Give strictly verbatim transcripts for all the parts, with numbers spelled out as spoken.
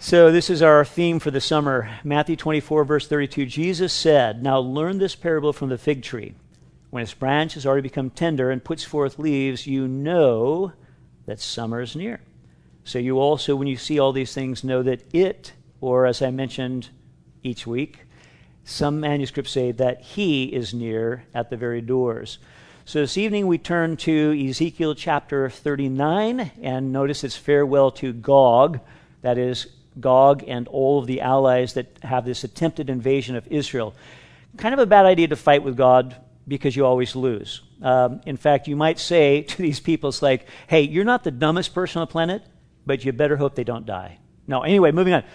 So this is our theme for the summer. Matthew twenty-four, verse thirty-two. Jesus said, "Now learn this parable from the fig tree. When its branch has already become tender and puts forth leaves, you know that summer is near. So you also, when you see all these things, know that it," or as I mentioned each week, some manuscripts say that he is near at the very doors. So this evening we turn to Ezekiel chapter thirty-nine, and notice it's farewell to Gog, that is, Gog and all of the allies that have this attempted invasion of Israel. Kind of a bad idea to fight with God because you always lose. Um, in fact, you might say to these people, it's like, hey, you're not the dumbest person on the planet, but you better hope they don't die. No, anyway, moving on.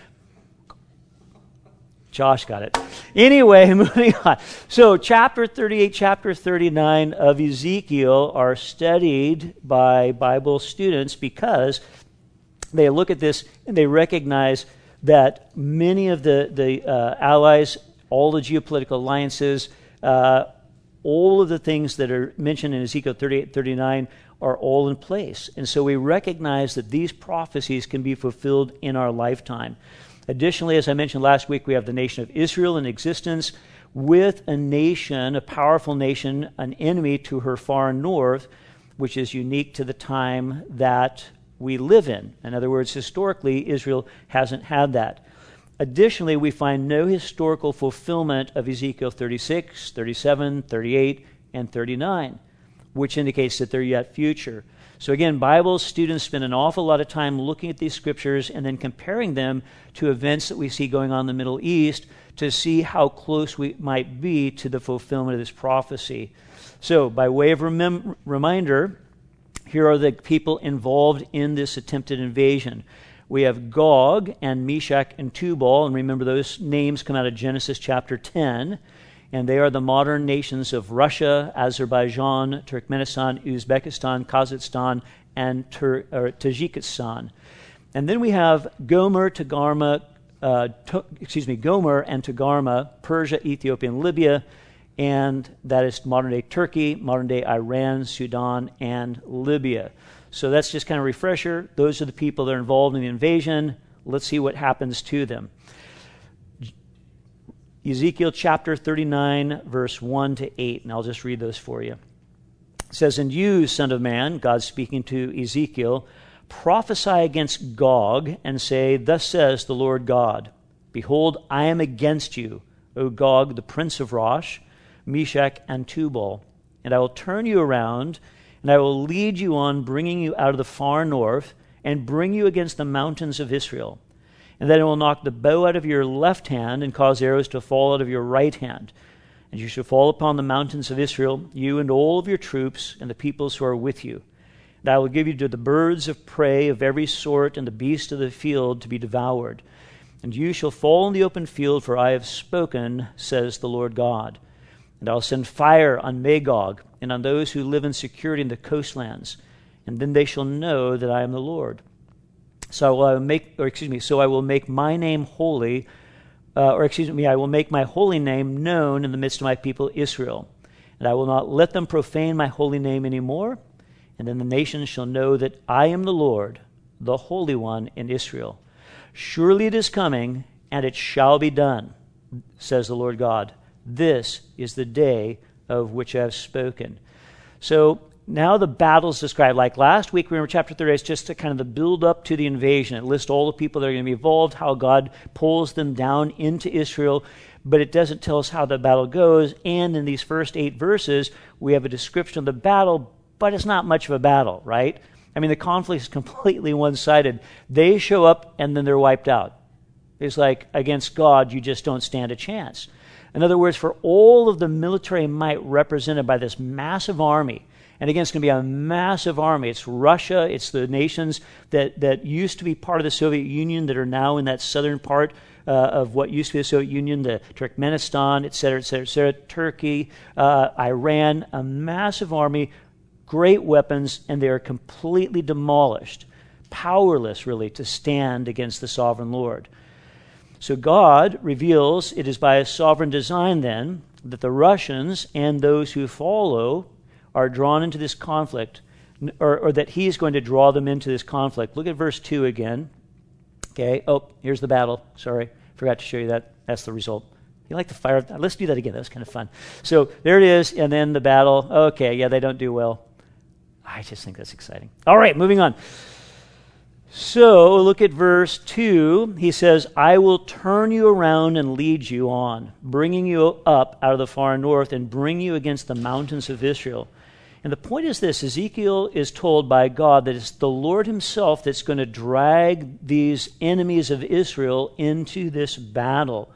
Josh got it. Anyway, moving on. So chapter thirty-eight, chapter thirty-nine of Ezekiel are studied by Bible students because they look at this and they recognize that many of the, the uh, allies, all the geopolitical alliances, uh, all of the things that are mentioned in Ezekiel thirty-eight, thirty-nine are all in place. And so we recognize that these prophecies can be fulfilled in our lifetime. Additionally, as I mentioned last week, we have the nation of Israel in existence with a nation, a powerful nation, an enemy to her far north, which is unique to the time that we live in. In other words, historically, Israel hasn't had that. Additionally, we find no historical fulfillment of Ezekiel thirty-six, thirty-seven, thirty-eight, and thirty-nine, which indicates that they're yet future. So again, Bible students spend an awful lot of time looking at these scriptures and then comparing them to events that we see going on in the Middle East to see how close we might be to the fulfillment of this prophecy. So by way of remem- reminder, here are the people involved in this attempted invasion. We have Gog and Meshach and Tubal, and remember those names come out of Genesis chapter ten, and they are the modern nations of Russia, Azerbaijan, Turkmenistan, Uzbekistan, Kazakhstan, and Tur- or Tajikistan. And then we have Gomer, Togarmah, uh, to, excuse me, Gomer and Togarmah, Persia, Ethiopia, and Libya, and that is modern-day Turkey, modern-day Iran, Sudan, and Libya. So that's just kind of a refresher. Those are the people that are involved in the invasion. Let's see what happens to them. Ezekiel chapter thirty-nine, verse one to eight, and I'll just read those for you. It says, "And you, son of man," God speaking to Ezekiel, "prophesy against Gog, and say, Thus says the Lord God, Behold, I am against you, O Gog, the prince of Rosh, Meshach, and Tubal, and I will turn you around, and I will lead you on, bringing you out of the far north, and bring you against the mountains of Israel. And then I will knock the bow out of your left hand, and cause arrows to fall out of your right hand. And you shall fall upon the mountains of Israel, you and all of your troops, and the peoples who are with you. And I will give you to the birds of prey of every sort, and the beasts of the field to be devoured. And you shall fall in the open field, for I have spoken, says the Lord God. And I will send fire on Magog, and on those who live in security in the coastlands. And then they shall know that I am the Lord. So I will make, or excuse me, so I will make my name holy, uh, or excuse me, I will make my holy name known in the midst of my people Israel. And I will not let them profane my holy name anymore. And then the nations shall know that I am the Lord, the Holy One in Israel. Surely it is coming, and it shall be done, says the Lord God. This is the day of which I have spoken." So now the battle's described. Like last week, we were in chapter thirty, it's just to kind of the build up to the invasion. It lists all the people that are going to be involved, how God pulls them down into Israel, but it doesn't tell us how the battle goes. And in these first eight verses, we have a description of the battle, but it's not much of a battle, right? I mean, the conflict is completely one-sided. They show up, and then they're wiped out. It's like, against God, you just don't stand a chance. In other words, for all of the military might represented by this massive army, and again, it's going to be a massive army. It's Russia. It's the nations that, that used to be part of the Soviet Union that are now in that southern part uh, of what used to be the Soviet Union, the Turkmenistan, et cetera, et cetera, et cetera, Turkey, uh, Iran, a massive army, great weapons, and they are completely demolished, powerless, really, to stand against the sovereign Lord. So God reveals it is by a sovereign design, then, that the Russians and those who follow are drawn into this conflict, or, or that he is going to draw them into this conflict. Look at verse two again. Okay, oh, here's the battle. Sorry, forgot to show you that. That's the result. You like the fire? Let's do that again. That was kind of fun. So there it is, and then the battle. Okay, yeah, they don't do well. I just think that's exciting. All right, moving on. So look at verse two. He says, I will turn you around and lead you on, bringing you up out of the far north and bring you against the mountains of Israel. And the point is this, Ezekiel is told by God that it's the Lord himself that's going to drag these enemies of Israel into this battle,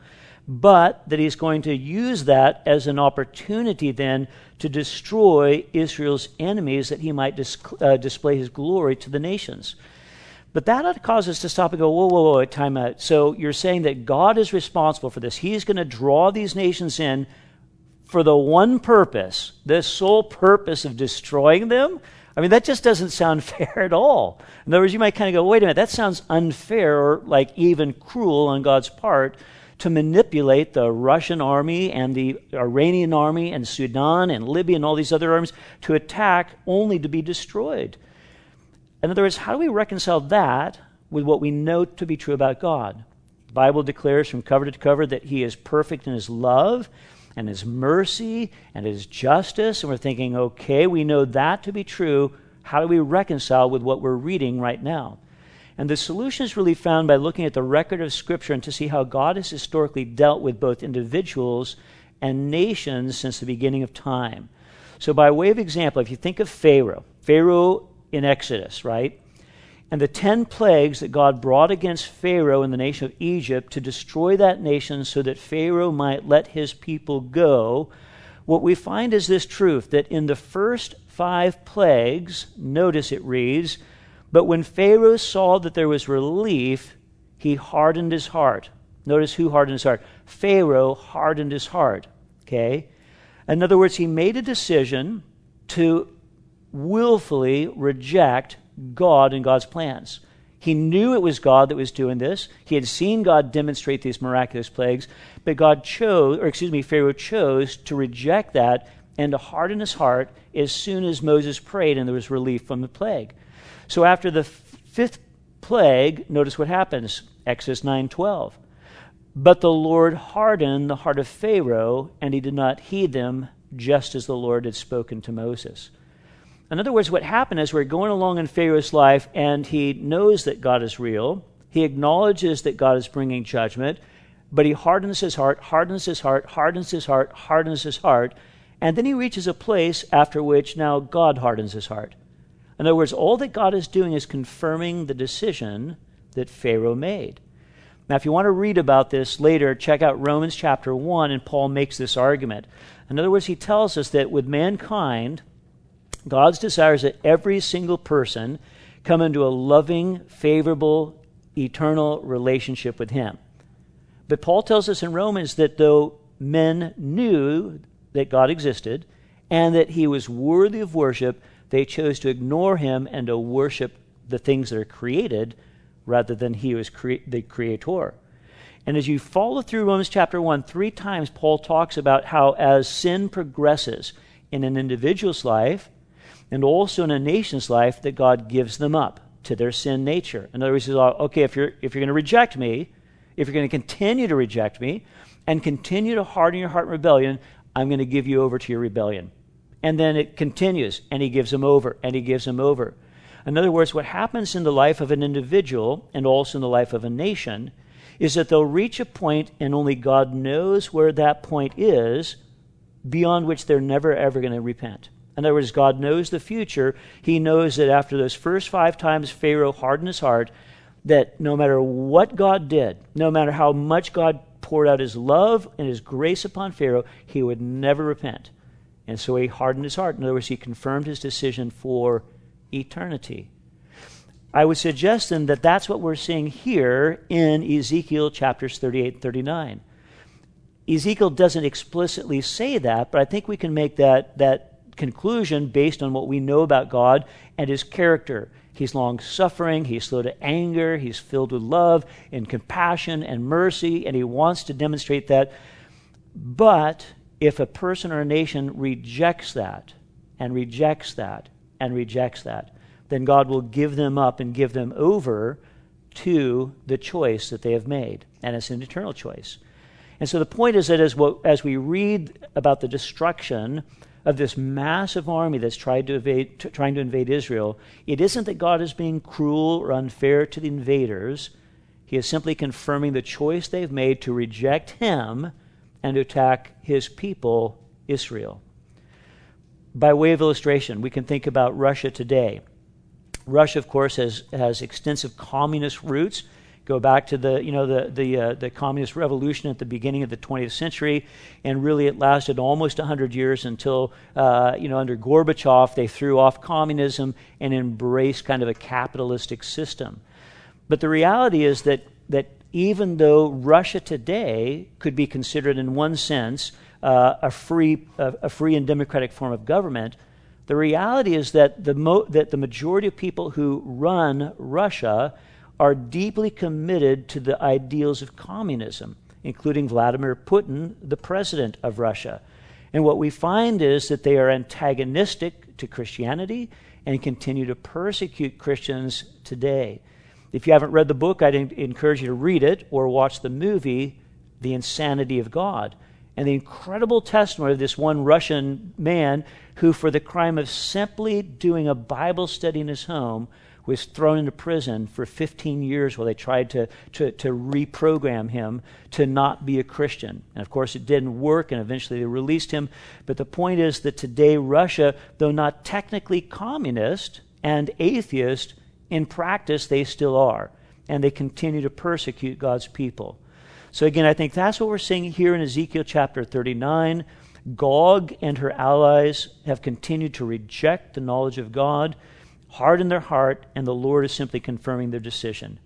but that he's going to use that as an opportunity then to destroy Israel's enemies, that he might dis- uh, display his glory to the nations. But that ought to cause us to stop and go, whoa, whoa, whoa, time out. So you're saying that God is responsible for this. He's going to draw these nations in for the one purpose, the sole purpose of destroying them? I mean, that just doesn't sound fair at all. In other words, you might kind of go, wait a minute, that sounds unfair or like even cruel on God's part to manipulate the Russian army and the Iranian army and Sudan and Libya and all these other armies to attack only to be destroyed. In other words, how do we reconcile that with what we know to be true about God? The Bible declares from cover to cover that he is perfect in his love and his mercy and his justice. And we're thinking, okay, we know that to be true. How do we reconcile with what we're reading right now? And the solution is really found by looking at the record of Scripture and to see how God has historically dealt with both individuals and nations since the beginning of time. So by way of example, if you think of Pharaoh, Pharaoh in Exodus, right? And the ten plagues that God brought against Pharaoh in the nation of Egypt to destroy that nation so that Pharaoh might let his people go, what we find is this truth, that in the first five plagues, notice it reads, but when Pharaoh saw that there was relief, he hardened his heart. Notice who hardened his heart. Pharaoh hardened his heart, okay? In other words, he made a decision to willfully reject God and God's plans. He knew it was God that was doing this. He had seen God demonstrate these miraculous plagues, but God chose, or excuse me, Pharaoh chose to reject that and to harden his heart as soon as Moses prayed and there was relief from the plague. So after the fifth plague, notice what happens, Exodus nine twelve. But the Lord hardened the heart of Pharaoh, and he did not heed them, just as the Lord had spoken to Moses. In other words, what happened is we're going along in Pharaoh's life, and he knows that God is real. He acknowledges that God is bringing judgment, but he hardens his heart, hardens his heart, hardens his heart, hardens his heart, and then he reaches a place after which now God hardens his heart. In other words, all that God is doing is confirming the decision that Pharaoh made. Now, if you want to read about this later, check out Romans chapter one, and Paul makes this argument. In other words, he tells us that with mankind, God's desire is that every single person come into a loving, favorable, eternal relationship with him. But Paul tells us in Romans that though men knew that God existed and that he was worthy of worship, they chose to ignore him and to worship the things that are created rather than he was cre- the creator. And as you follow through Romans chapter one, three times Paul talks about how as sin progresses in an individual's life and also in a nation's life, that God gives them up to their sin nature. In other words, he says, okay, if you're, if you're going to reject me, if you're going to continue to reject me and continue to harden your heart in rebellion, I'm going to give you over to your rebellion. And then it continues, and he gives them over, and he gives them over. In other words, what happens in the life of an individual and also in the life of a nation is that they'll reach a point, and only God knows where that point is, beyond which they're never, ever going to repent. In other words, God knows the future. He knows that after those first five times Pharaoh hardened his heart, that no matter what God did, no matter how much God poured out his love and his grace upon Pharaoh, he would never repent. And so he hardened his heart. In other words, he confirmed his decision for eternity. I would suggest then that that's what we're seeing here in Ezekiel chapters thirty-eight and thirty-nine. Ezekiel doesn't explicitly say that, but I think we can make that, that conclusion based on what we know about God and his character. He's long-suffering, he's slow to anger, he's filled with love and compassion and mercy, and he wants to demonstrate that. But if a person or a nation rejects that, and rejects that, and rejects that, then God will give them up and give them over to the choice that they have made, and it's an eternal choice. And so the point is that as, what, as we read about the destruction of this massive army that's tried to evade, t- trying to invade Israel, it isn't that God is being cruel or unfair to the invaders. He is simply confirming the choice they've made to reject him and to attack his people, Israel. By way of illustration, we can think about Russia today. Russia, of course, has, has extensive communist roots. Go back to the you know the the uh, the communist revolution at the beginning of the twentieth century, and really it lasted almost one hundred years until uh, you know under Gorbachev they threw off communism and embraced kind of a capitalistic system. But the reality is that that even though Russia today could be considered in one sense uh, a free a, a free and democratic form of government, the reality is that the mo- that the majority of people who run Russia are deeply committed to the ideals of communism, including Vladimir Putin, the president of Russia. And what we find is that they are antagonistic to Christianity and continue to persecute Christians today. If you haven't read the book, I'd encourage you to read it or watch the movie, The Insanity of God, and the incredible testimony of this one Russian man who, for the crime of simply doing a Bible study in his home, was thrown into prison for fifteen years while they tried to, to, to reprogram him to not be a Christian. And of course it didn't work, and eventually they released him. But the point is that today Russia, though not technically communist and atheist, in practice they still are. And they continue to persecute God's people. So again, I think that's what we're seeing here in Ezekiel chapter thirty-nine. Gog and her allies have continued to reject the knowledge of God, harden their heart, and the Lord is simply confirming their decision.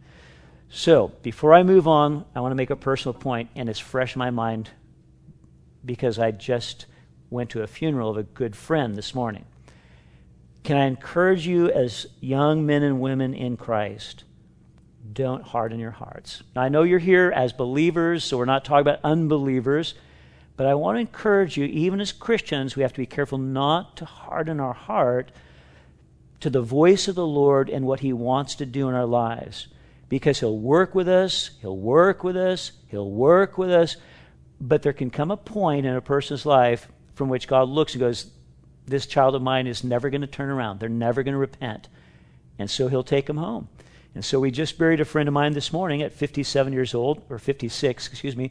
So, before I move on, I want to make a personal point, and it's fresh in my mind because I just went to a funeral of a good friend this morning. Can I encourage you as young men and women in Christ, don't harden your hearts. Now, I know you're here as believers, so we're not talking about unbelievers, but I want to encourage you, even as Christians, we have to be careful not to harden our heart to the voice of the Lord and what he wants to do in our lives. Because he'll work with us, he'll work with us, he'll work with us, but there can come a point in a person's life from which God looks and goes, this child of mine is never going to turn around. They're never going to repent. And so he'll take them home. And so we just buried a friend of mine this morning at fifty-seven years old, or fifty-six, excuse me,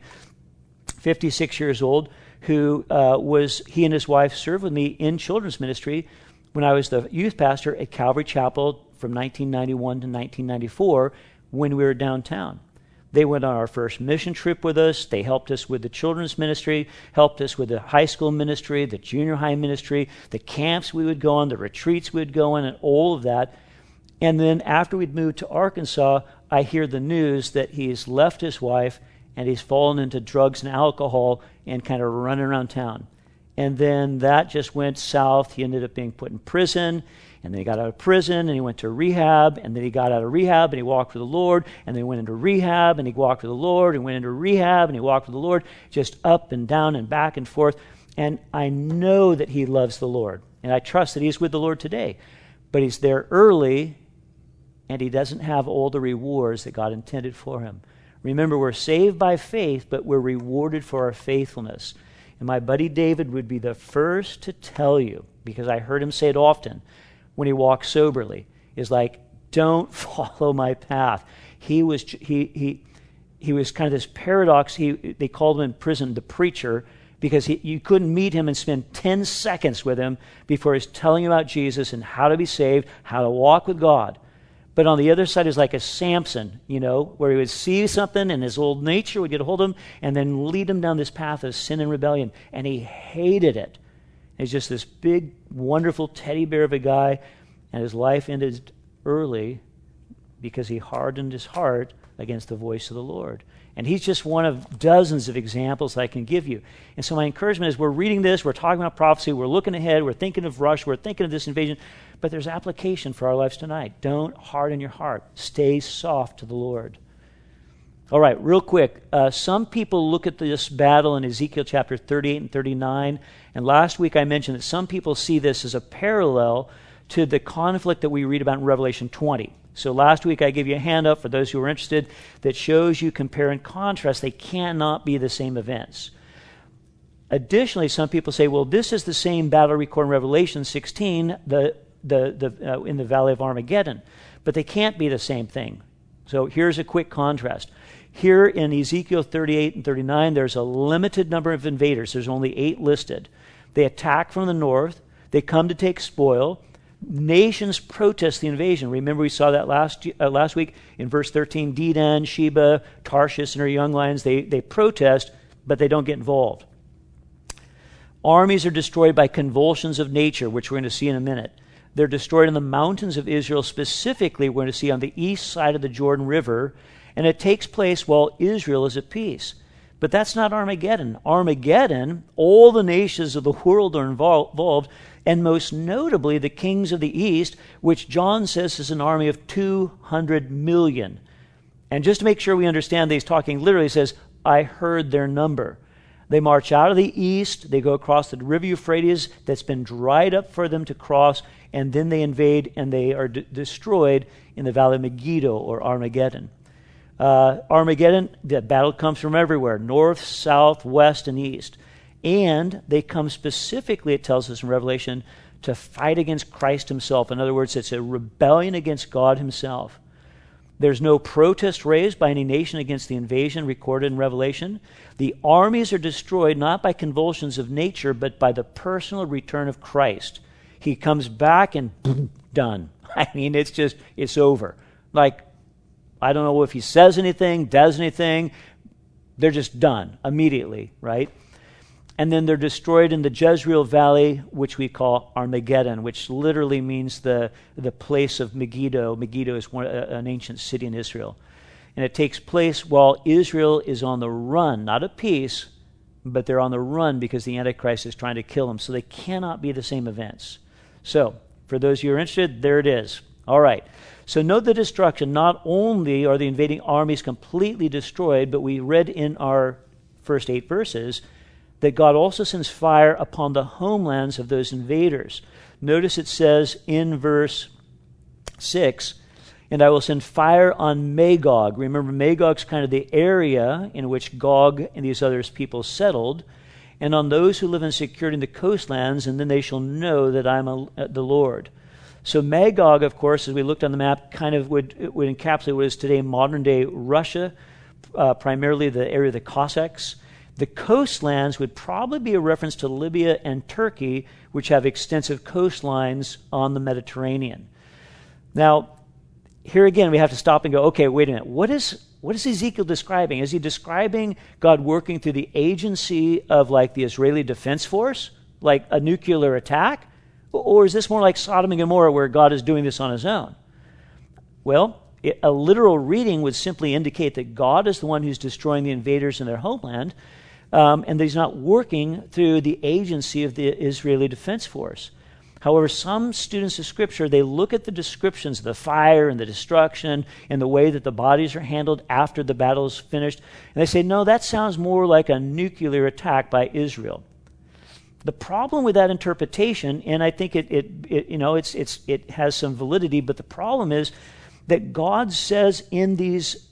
fifty-six years old, who uh, was, he and his wife served with me in children's ministry when I was the youth pastor at Calvary Chapel from nineteen ninety-one to nineteen ninety-four when we were downtown. They went on our first mission trip with us. They helped us with the children's ministry, helped us with the high school ministry, the junior high ministry, the camps we would go on, the retreats we would go on, and all of that. And then after we'd moved to Arkansas, I hear the news that he's left his wife and he's fallen into drugs and alcohol and kind of running around town. And then that just went south. He ended up being put in prison, and then he got out of prison, and he went to rehab, and then he got out of rehab, and he walked with the Lord, and then he went into rehab, and he walked with the Lord, and went into rehab, and he walked with the Lord, just up and down and back and forth. And I know that he loves the Lord, and I trust that he's with the Lord today. But he's there early, and he doesn't have all the rewards that God intended for him. Remember, we're saved by faith, but we're rewarded for our faithfulness. And my buddy David would be the first to tell you, because I heard him say it often when he walked soberly, is like, don't follow my path. He was he he he was kind of this paradox. He they called him in prison the preacher, because he, you couldn't meet him and spend ten seconds with him before he's telling you about Jesus and how to be saved, how to walk with God. But on the other side is like a Samson, you know, where he would see something and his old nature would get a hold of him and then lead him down this path of sin and rebellion. And he hated it. He's just this big, wonderful teddy bear of a guy, and his life ended early because he hardened his heart against the voice of the Lord. And he's just one of dozens of examples I can give you. And so my encouragement is, we're reading this, we're talking about prophecy, we're looking ahead, we're thinking of Russia, we're thinking of this invasion, but there's application for our lives tonight. Don't harden your heart. Stay soft to the Lord. All right, real quick. Uh, some people look at this battle in Ezekiel chapter thirty-eight and thirty-nine, and last week I mentioned that some people see this as a parallel to the conflict that we read about in Revelation twenty. So last week I gave you a handout for those who are interested that shows you compare and contrast. They cannot be the same events. Additionally, some people say, well, this is the same battle recorded in Revelation sixteen, the, the, the, uh, in the Valley of Armageddon. But they can't be the same thing. So here's a quick contrast. Here in Ezekiel thirty-eight and thirty-nine, there's a limited number of invaders. There's only eight listed. They attack from the north. They come to take spoil. Nations protest the invasion. Remember we saw that last uh, last week in verse thirteen. Dedan, Sheba, Tarshish, and her young lions, they, they protest, but they don't get involved. Armies are destroyed by convulsions of nature, which we're going to see in a minute. They're destroyed in the mountains of Israel. Specifically, we're going to see on the east side of the Jordan River, and it takes place while Israel is at peace. But that's not Armageddon. Armageddon, all the nations of the world are involved, and most notably the kings of the east, which John says is an army of two hundred million. And just to make sure we understand that he's talking literally, he says, I heard their number. They march out of the east, they go across the river Euphrates that's been dried up for them to cross, and then they invade and they are d- destroyed in the Valley of Megiddo or Armageddon. Uh, Armageddon, the battle comes from everywhere, north, south, west, and east. And they come specifically, it tells us in Revelation, to fight against Christ himself. In other words, it's a rebellion against God himself. There's no protest raised by any nation against the invasion recorded in Revelation. The armies are destroyed not by convulsions of nature, but by the personal return of Christ. He comes back and boom, done. I mean, it's just, it's over. Like, I don't know if he says anything, does anything. They're just done immediately, right? And then they're destroyed in the Jezreel Valley, which we call Armageddon, which literally means the, the place of Megiddo. Megiddo is one, uh, an ancient city in Israel. And it takes place while Israel is on the run, not at peace, but they're on the run because the Antichrist is trying to kill them. So they cannot be the same events. So, for those of you who are interested, there it is. All right. So note the destruction. Not only are the invading armies completely destroyed, but we read in our first eight verses that God also sends fire upon the homelands of those invaders. Notice it says in verse six, and I will send fire on Magog. Remember, Magog's kind of the area in which Gog and these other people settled, and on those who live in security in the coastlands, and then they shall know that I am a, uh, the Lord. So Magog, of course, as we looked on the map, kind of would, would encapsulate what is today modern-day Russia, uh, primarily the area of the Cossacks. The coastlands would probably be a reference to Libya and Turkey, which have extensive coastlines on the Mediterranean. Now, here again, we have to stop and go, okay, wait a minute. What is what is Ezekiel describing? Is he describing God working through the agency of like the Israeli Defense Force, like a nuclear attack? Or is this more like Sodom and Gomorrah where God is doing this on his own? Well, it, a literal reading would simply indicate that God is the one who's destroying the invaders in their homeland, um, and that he's not working through the agency of the Israeli Defense Force. However, some students of Scripture, they look at the descriptions of the fire and the destruction and the way that the bodies are handled after the battle is finished, and they say, no, that sounds more like a nuclear attack by Israel. The problem with that interpretation, and I think it, it, it you know, it's, it's, it has some validity, but the problem is that God says in these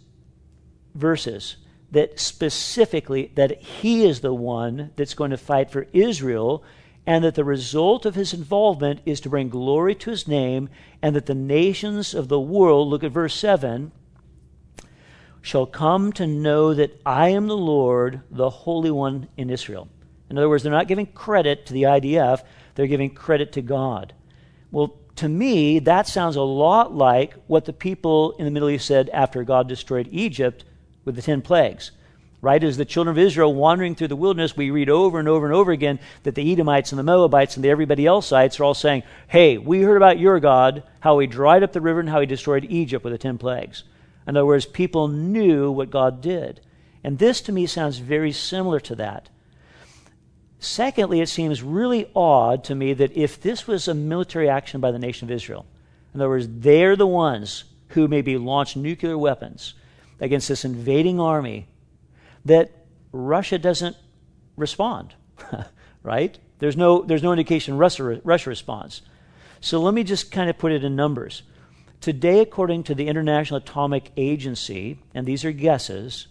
verses that specifically that he is the one that's going to fight for Israel, and that the result of his involvement is to bring glory to his name, and that the nations of the world, look at verse seven, shall come to know that I am the Lord, the Holy One in Israel. In other words, they're not giving credit to the I D F, they're giving credit to God. Well, to me, that sounds a lot like what the people in the Middle East said after God destroyed Egypt with the ten plagues. Right? As the children of Israel wandering through the wilderness, we read over and over and over again that the Edomites and the Moabites and the everybody else'ites are all saying, hey, we heard about your God, how he dried up the river and how he destroyed Egypt with the ten plagues. In other words, people knew what God did. And this to me sounds very similar to that. Secondly, it seems really odd to me that if this was a military action by the nation of Israel, in other words, they're the ones who maybe launched nuclear weapons against this invading army, that Russia doesn't respond, right? There's no there's no indication Russia, Russia responds. So let me just kind of put it in numbers. Today, according to the International Atomic Agency, and these are guesses,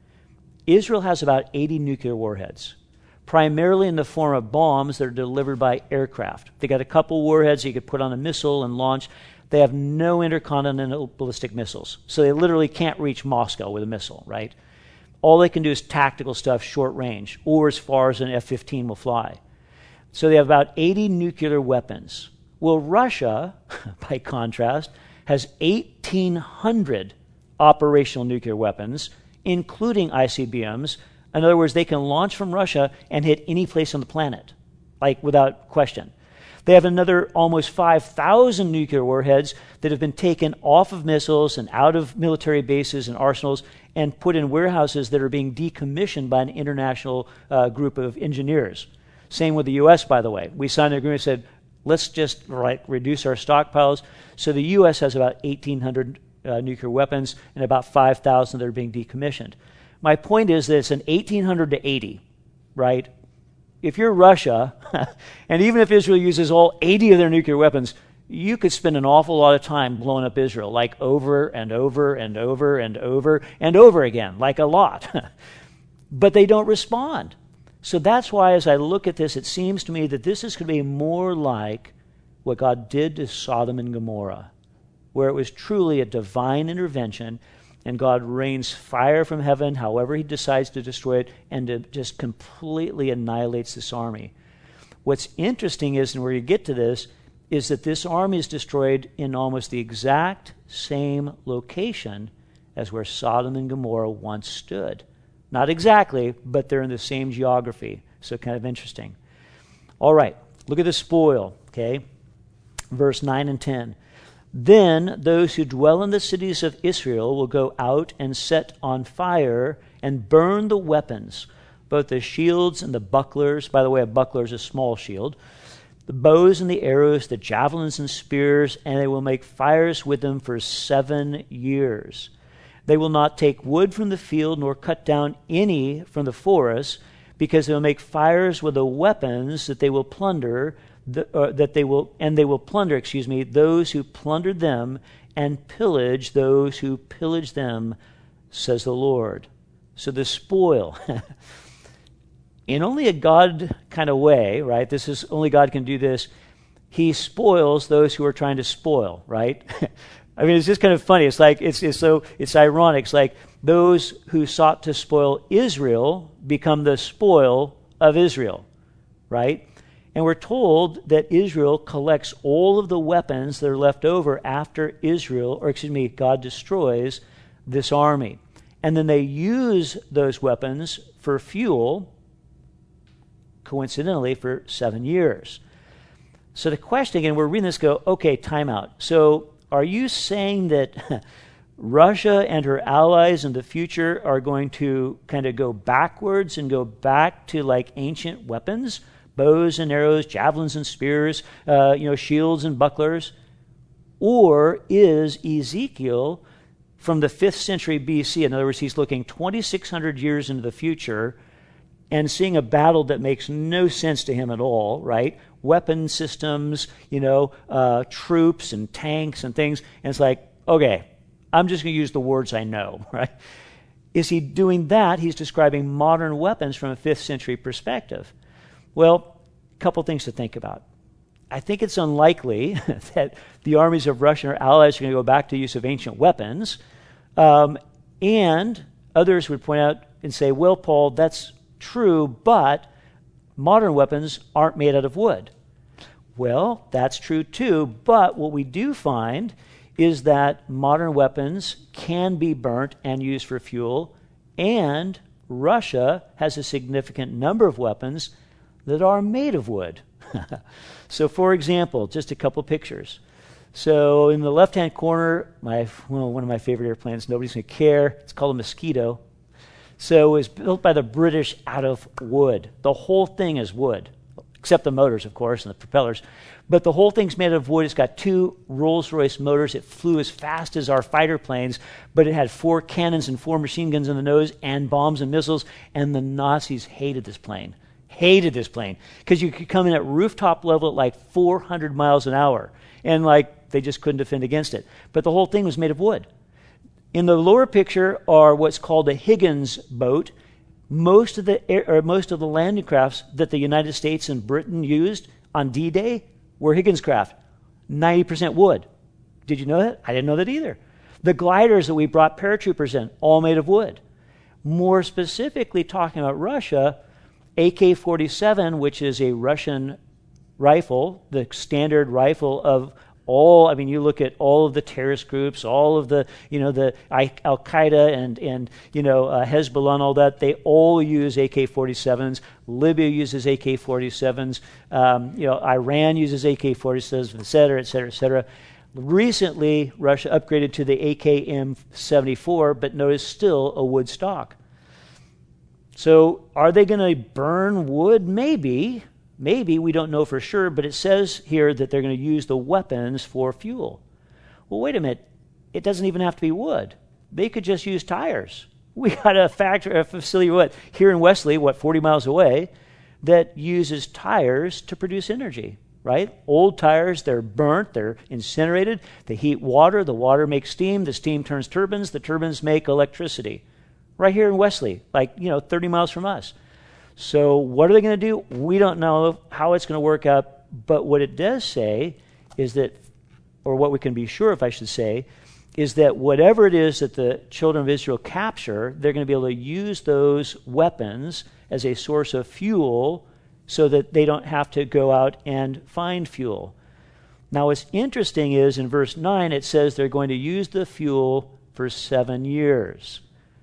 Israel has about eighty nuclear warheads, primarily in the form of bombs that are delivered by aircraft. They got a couple warheads you could put on a missile and launch. They have no intercontinental ballistic missiles, so they literally can't reach Moscow with a missile, right? All they can do is tactical stuff, short range, or as far as an F fifteen will fly. So they have about eighty nuclear weapons. Well, Russia, by contrast, has eighteen hundred operational nuclear weapons, including I C B Ms. In other words, they can launch from Russia and hit any place on the planet, like without question. They have another almost five thousand nuclear warheads that have been taken off of missiles and out of military bases and arsenals and put in warehouses that are being decommissioned by an international uh, group of engineers. Same with the U S, by the way. We signed an agreement that said, let's just right, reduce our stockpiles. So the U S has about eighteen hundred uh, nuclear weapons and about five thousand that are being decommissioned. My point is that it's an eighteen hundred to eighty, right? If you're Russia, and even if Israel uses all eighty of their nuclear weapons, you could spend an awful lot of time blowing up Israel, like over and over and over and over and over again, like a lot. But they don't respond. So that's why as I look at this, it seems to me that this is going to be more like what God did to Sodom and Gomorrah, where it was truly a divine intervention, and God rains fire from heaven, however he decides to destroy it, and it just completely annihilates this army. What's interesting is, and where you get to this, is that this army is destroyed in almost the exact same location as where Sodom and Gomorrah once stood. Not exactly, but they're in the same geography. So kind of interesting. All right, look at the spoil, okay? Verse nine and ten. Then those who dwell in the cities of Israel will go out and set on fire and burn the weapons, both the shields and the bucklers. By the way, a buckler is a small shield. The bows and the arrows, the javelins and spears, and they will make fires with them for seven years. They will not take wood from the field, nor cut down any from the forest, because they will make fires with the weapons that they will plunder, the, uh, that they will, and they will plunder, excuse me, those who plundered them, and pillage those who pillage them, says the Lord. So the spoil, in only a God kind of way, right? This is only God can do this. He spoils those who are trying to spoil, right? I mean, it's just kind of funny. It's like it's, it's so it's ironic. It's like those who sought to spoil Israel become the spoil of Israel, right? And we're told that Israel collects all of the weapons that are left over after Israel, or excuse me, God destroys this army. And then they use those weapons for fuel, coincidentally, for seven years. So the question, again, we're reading this, go, okay, time out. So are you saying that Russia and her allies in the future are going to kind of go backwards and go back to like ancient weapons, bows and arrows, javelins and spears, uh, you know, shields and bucklers? Or is Ezekiel from the fifth century B C, in other words, he's looking twenty-six hundred years into the future and seeing a battle that makes no sense to him at all, right? Weapon systems, you know, uh, troops and tanks and things. And it's like, okay, I'm just going to use the words I know, right? Is he doing that? He's describing modern weapons from a fifth century perspective. Well, a couple things to think about. I think it's unlikely that the armies of Russia or allies are going to go back to use of ancient weapons. Um, and others would point out and say, well, Paul, that's true, but modern weapons aren't made out of wood. Well, that's true too, but what we do find is that modern weapons can be burnt and used for fuel, and Russia has a significant number of weapons that are made of wood. So, for example, just a couple pictures. So, in the left-hand corner, my well, one of my favorite airplanes, nobody's going to care. It's called a Mosquito. So, it was built by the British out of wood. The whole thing is wood, except the motors, of course, and the propellers. But the whole thing's made of wood. It's got two Rolls-Royce motors. It flew as fast as our fighter planes, but it had four cannons and four machine guns in the nose and bombs and missiles, and the Nazis hated this plane. Hated this plane because you could come in at rooftop level at like four hundred miles an hour, and like They just couldn't defend against it. But the whole thing was made of wood. In the lower picture are what's called a Higgins boat. Most of the air, or most of the landing crafts that the United States and Britain used on D-Day were Higgins craft, ninety percent wood. Did you know that? I didn't know that either. The gliders that we brought paratroopers in, all made of wood. More specifically, talking about Russia, A K forty-seven, which is a Russian rifle, the standard rifle of all, I mean, you look at all of the terrorist groups, all of the, you know, the Al-Qaeda and, and you know, uh, Hezbollah and all that, they all use A K forty-sevens. Libya uses A K forty-sevens. Um, you know, Iran uses A K forty-sevens, et cetera, et cetera, et cetera. Recently, Russia upgraded to the A K M seventy-four, but notice still a wood stock. So are they going to burn wood? Maybe. Maybe, we don't know for sure, but it says here that they're going to use the weapons for fuel. Well, wait a minute. It doesn't even have to be wood. They could just use tires. We got a factory, a facility what, here in Wesley, what, forty miles away, that uses tires to produce energy, right? Old tires, they're burnt, they're incinerated, they heat water, the water makes steam, the steam turns turbines, the turbines make electricity. Right here in Wesley, like, you know, thirty miles from us. So what are they going to do? We don't know how it's going to work out, but what it does say is that, or what we can be sure of, I should say, is that whatever it is that the children of Israel capture, they're going to be able to use those weapons as a source of fuel so that they don't have to go out and find fuel. Now what's interesting is in verse nine it says they're going to use the fuel for seven years.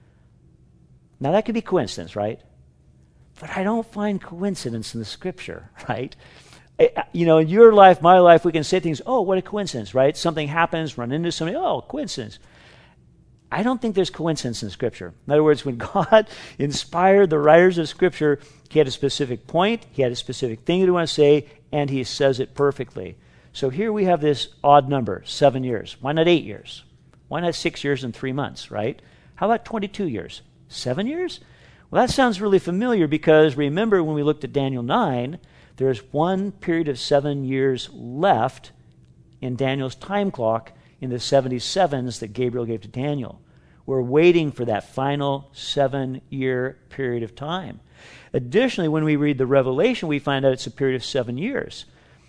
Now that could be coincidence, right? But I don't find coincidence in the Scripture, right? You know, in your life, my life, we can say things, oh, what a coincidence, right? Something happens, run into somebody, oh, coincidence. I don't think there's coincidence in Scripture. In other words, when God inspired the writers of Scripture, he had a specific point, he had a specific thing he wanted to say, and he says it perfectly. So here we have this odd number, seven years. Why not eight years? Why not six years and three months, right? How about twenty-two years? Seven years? Well, that sounds really familiar because remember when we looked at Daniel nine, there's one period of seven years left in Daniel's time clock in the seventy-sevens that Gabriel gave to Daniel. We're waiting for that final seven-year period of time. Additionally, when we read the Revelation, we find out it's a period of seven years.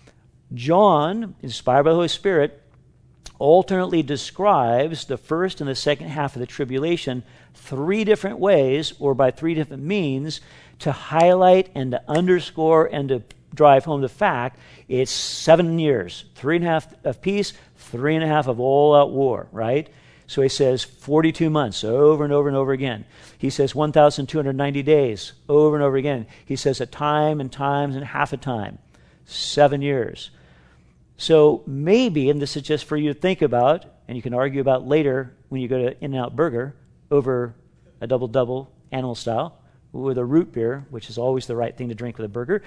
John, inspired by the Holy Spirit, alternately describes the first and the second half of the tribulation three different ways or by three different means to highlight and to underscore and to drive home the fact it's seven years, three and a half of peace, three and a half of all-out war, right? So he says forty-two months over and over and over again. He says one thousand two hundred ninety days over and over again. He says a time and times and half a time, seven years. So maybe, and this is just for you to think about, and you can argue about later when you go to In-N-Out Burger over a double-double animal style with a root beer, which is always the right thing to drink with a burger,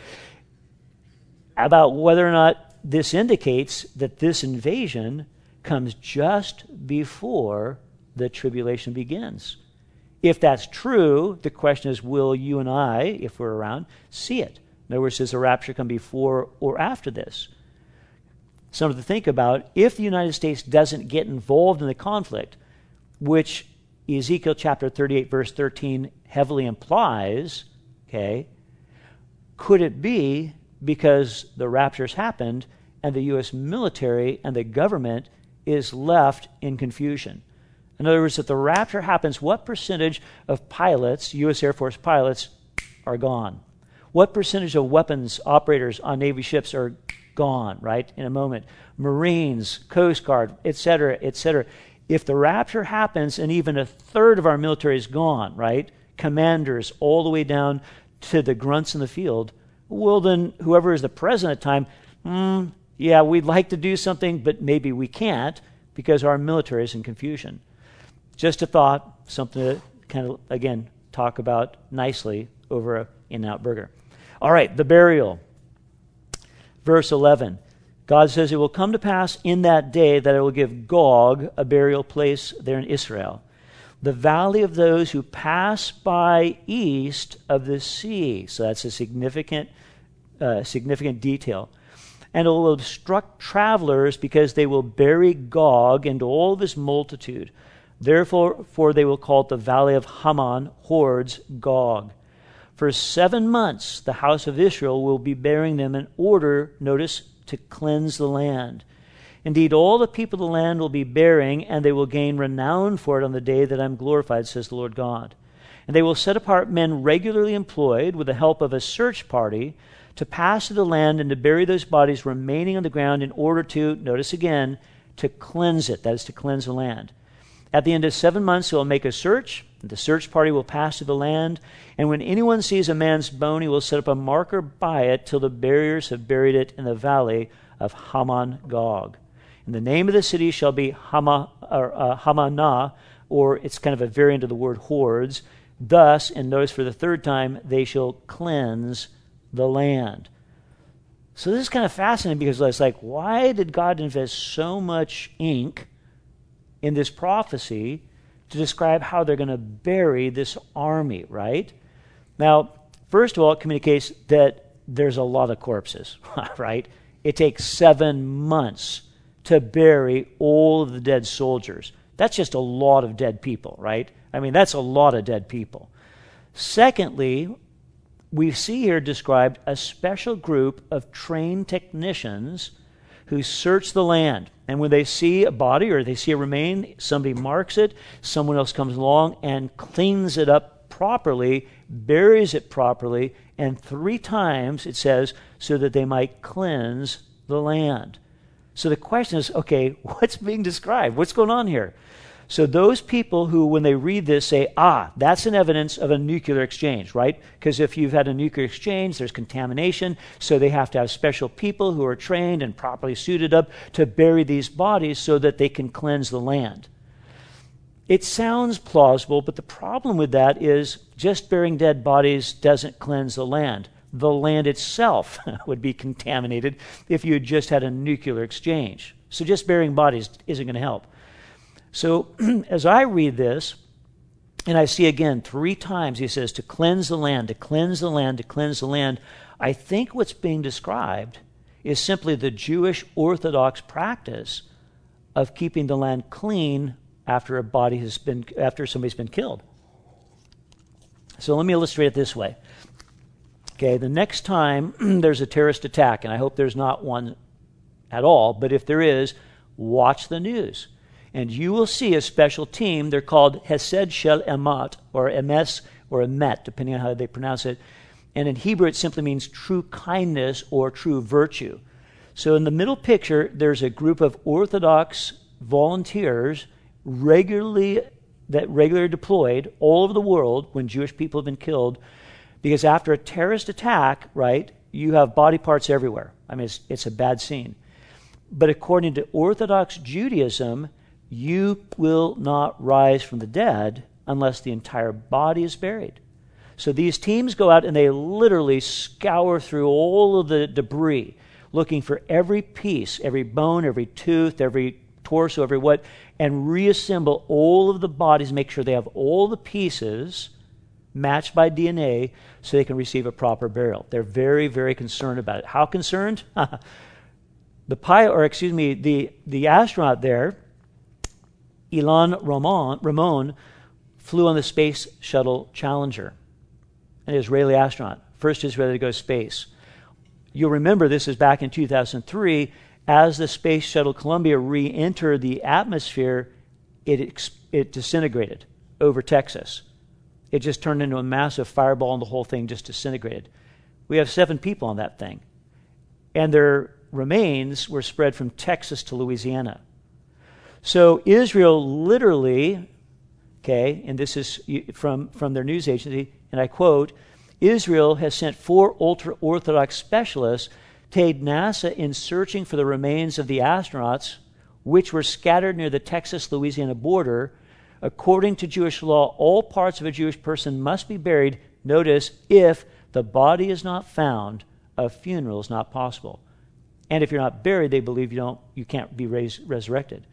about whether or not this indicates that this invasion comes just before the tribulation begins. If that's true, the question is, will you and I, if we're around, see it? In other words, does the rapture come before or after this? Something to think about. If the United States doesn't get involved in the conflict, which Ezekiel chapter thirty-eight, verse thirteen heavily implies, okay, could it be because the rapture's happened and the U S military and the government is left in confusion? In other words, if the rapture happens, what percentage of pilots, U S Air Force pilots, are gone? What percentage of weapons operators on Navy ships are gone, right, in a moment? Marines, Coast Guard, et cetera, et cetera. If the rapture happens and even a third of our military is gone, right, commanders all the way down to the grunts in the field, well then whoever is the president at the time, mm, yeah, we'd like to do something, but maybe we can't because our military is in confusion. Just a thought, something to kind of, again, talk about nicely over a In-N-Out Burger. All right, the burial. Verse eleven, God says, it will come to pass in that day that I will give Gog a burial place there in Israel, the valley of those who pass by east of the sea. So that's a significant, uh, significant detail. and it will obstruct travelers because they will bury Gog and all of his multitude. Therefore, for they will call it the valley of Haman, hordes, Gog. For seven months the house of Israel will be burying them in order, notice, to cleanse the land. Indeed, all the people of the land will be burying, and they will gain renown for it on the day that I am glorified, says the Lord God. And they will set apart men regularly employed with the help of a search party to pass through the land and to bury those bodies remaining on the ground in order to, notice again, to cleanse it, that is to cleanse the land. At the end of seven months, they will make a search. The search party will pass through the land, and when anyone sees a man's bone, he will set up a marker by it till the buriers have buried it in the valley of Haman Gog. And the name of the city shall be Hama, or, uh, Hamanah, or it's kind of a variant of the word hordes. Thus, and notice for the third time, they shall cleanse the land. So this is kind of fascinating because it's like, why did God invest so much ink in this prophecy to describe how they're going to bury this army, right? Now, first of all, it communicates that there's a lot of corpses, right? It takes seven months to bury all of the dead soldiers. That's just a lot of dead people, right? I mean, that's a lot of dead people. Secondly, we see here described a special group of trained technicians who search the land. And when they see a body or they see a remain, somebody marks it, someone else comes along and cleans it up properly, buries it properly, and three times, it says, so that they might cleanse the land. So the question is, okay, what's being described? What's going on here? So those people who, when they read this, say, ah, that's an evidence of a nuclear exchange, right? Because if you've had a nuclear exchange, there's contamination, so they have to have special people who are trained and properly suited up to bury these bodies so that they can cleanse the land. It sounds plausible, but the problem with that is just burying dead bodies doesn't cleanse the land. The land itself would be contaminated if you had just had a nuclear exchange. So just burying bodies isn't going to help. So as I read this, and I see again three times he says to cleanse the land, to cleanse the land, to cleanse the land, I think what's being described is simply the Jewish Orthodox practice of keeping the land clean after a body has been, after somebody's been killed. So let me illustrate it this way. Okay, the next time there's a terrorist attack, and I hope there's not one at all, but if there is, watch the news. And you will see a special team. They're called Hesed Shel Emat, or Emes, or Emet, depending on how they pronounce it. And in Hebrew, it simply means true kindness or true virtue. So in the middle picture, there's a group of Orthodox volunteers regularly that regularly deployed all over the world when Jewish people have been killed, because after a terrorist attack, right, you have body parts everywhere. I mean, it's, it's a bad scene. But according to Orthodox Judaism, you will not rise from the dead unless the entire body is buried. So these teams go out and they literally scour through all of the debris, looking for every piece, every bone, every tooth, every torso, every what, and reassemble all of the bodies, make sure they have all the pieces matched by D N A so they can receive a proper burial. They're very, very concerned about it. How concerned? the pilot, or excuse me, the, the astronaut there, Ilan Ramon, Ramon, flew on the Space Shuttle Challenger, an Israeli astronaut, first Israeli to go to space. You'll remember this is back in two thousand three. As the Space Shuttle Columbia re-entered the atmosphere, it, ex- it disintegrated over Texas. It just turned into a massive fireball and the whole thing just disintegrated. We have seven people on that thing. And their remains were spread from Texas to Louisiana. So Israel literally, okay, and this is from, from their news agency, and I quote, Israel has sent four ultra-Orthodox specialists to aid NASA in searching for the remains of the astronauts, which were scattered near the Texas-Louisiana border. According to Jewish law, all parts of a Jewish person must be buried. Notice, if the body is not found, a funeral is not possible. And if you're not buried, they believe you don't, you can't be raised, resurrected.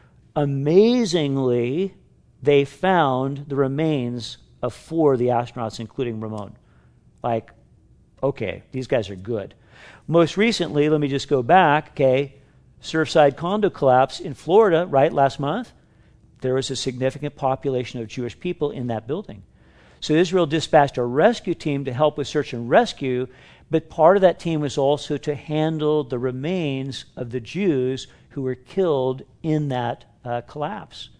Amazingly, they found the remains of four of the astronauts, including Ramon. Like, okay, these guys are good. Most recently, let me just go back, okay, Surfside condo collapse in Florida, right, last month. There was a significant population of Jewish people in that building. So Israel dispatched a rescue team to help with search and rescue, but part of that team was also to handle the remains of the Jews who were killed in that uh, collapse.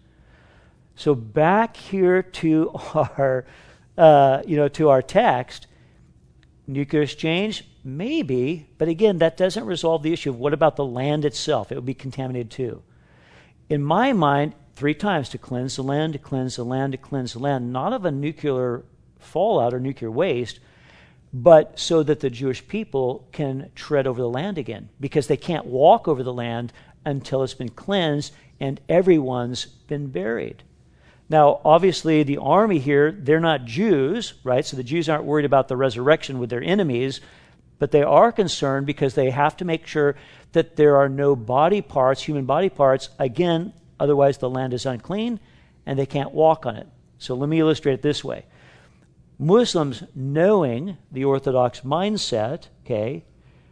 So back here to our, uh, you know, to our text, nuclear exchange, maybe, but again, that doesn't resolve the issue of what about the land itself? It would be contaminated too. In my mind, three times to cleanse the land, to cleanse the land, to cleanse the land, not of a nuclear fallout or nuclear waste, but so that the Jewish people can tread over the land again, because they can't walk over the land until it's been cleansed and everyone's been buried. Now, obviously, the army here, they're not Jews, right? So the Jews aren't worried about the resurrection with their enemies, but they are concerned because they have to make sure that there are no body parts, human body parts, again, otherwise the land is unclean and they can't walk on it. So let me illustrate it this way. Muslims, knowing the Orthodox mindset, okay,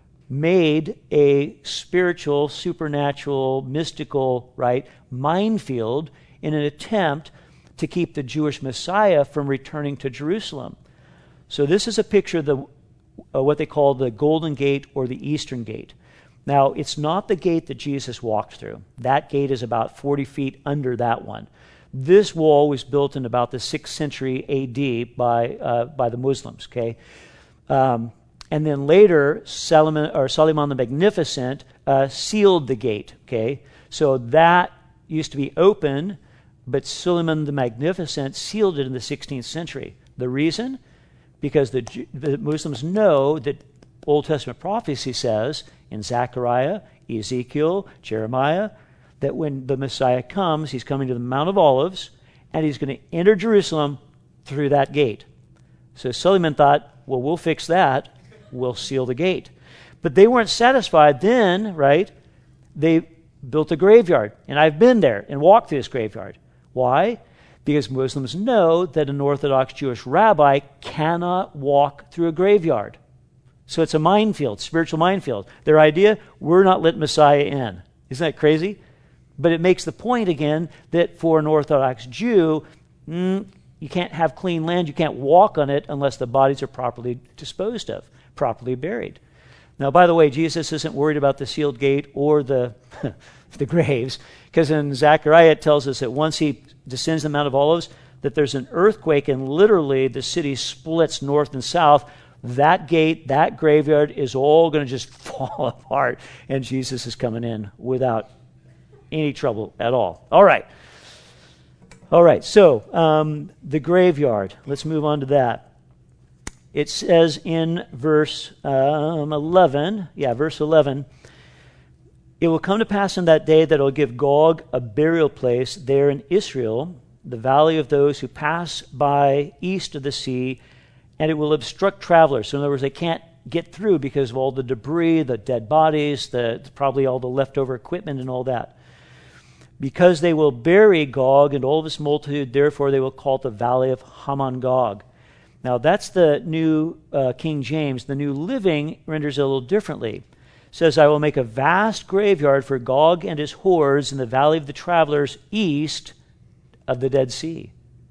made a spiritual, supernatural, mystical, right, minefield in an attempt to keep the Jewish Messiah from returning to Jerusalem. So this is a picture of the, uh, what they call the Golden Gate or the Eastern Gate. Now, it's not the gate that Jesus walked through. That gate is about forty feet under that one. This wall was built in about the sixth century A D by uh, by the Muslims. Okay, um, and then later Solomon or Solomon the Magnificent uh, sealed the gate. Okay, so that used to be open, but Solomon the Magnificent sealed it in the sixteenth century. The reason? Because the the Muslims know that Old Testament prophecy says in Zechariah, Ezekiel, Jeremiah, that when the Messiah comes, he's coming to the Mount of Olives, and he's going to enter Jerusalem through that gate. So Solomon thought, well, we'll fix that. We'll seal the gate. But they weren't satisfied then, right? They built a graveyard, and I've been there and walked through this graveyard. Why? Because Muslims know that an Orthodox Jewish rabbi cannot walk through a graveyard. So it's a minefield, spiritual minefield. Their idea, we're not letting Messiah in. Isn't that crazy? But it makes the point again that for an Orthodox Jew, mm, you can't have clean land, you can't walk on it unless the bodies are properly disposed of, properly buried. Now, by the way, Jesus isn't worried about the sealed gate or the, the graves, because in Zechariah it tells us that once he descends the Mount of Olives, that there's an earthquake and literally the city splits north and south. That gate, that graveyard is all going to just fall apart, and Jesus is coming in without any trouble at all. All right. All right, so um, the graveyard. Let's move on to that. It says in verse um, eleven, yeah, verse eleven, it will come to pass in that day that I will give Gog a burial place there in Israel, the valley of those who pass by east of the sea, and it will obstruct travelers. So in other words, they can't get through because of all the debris, the dead bodies, the probably all the leftover equipment and all that. Because they will bury Gog and all of his multitude, therefore they will call it the valley of Hamon Gog. Now that's the new uh, King James. The New Living renders it a little differently. It says, I will make a vast graveyard for Gog and his hordes in the valley of the travelers east of the Dead Sea.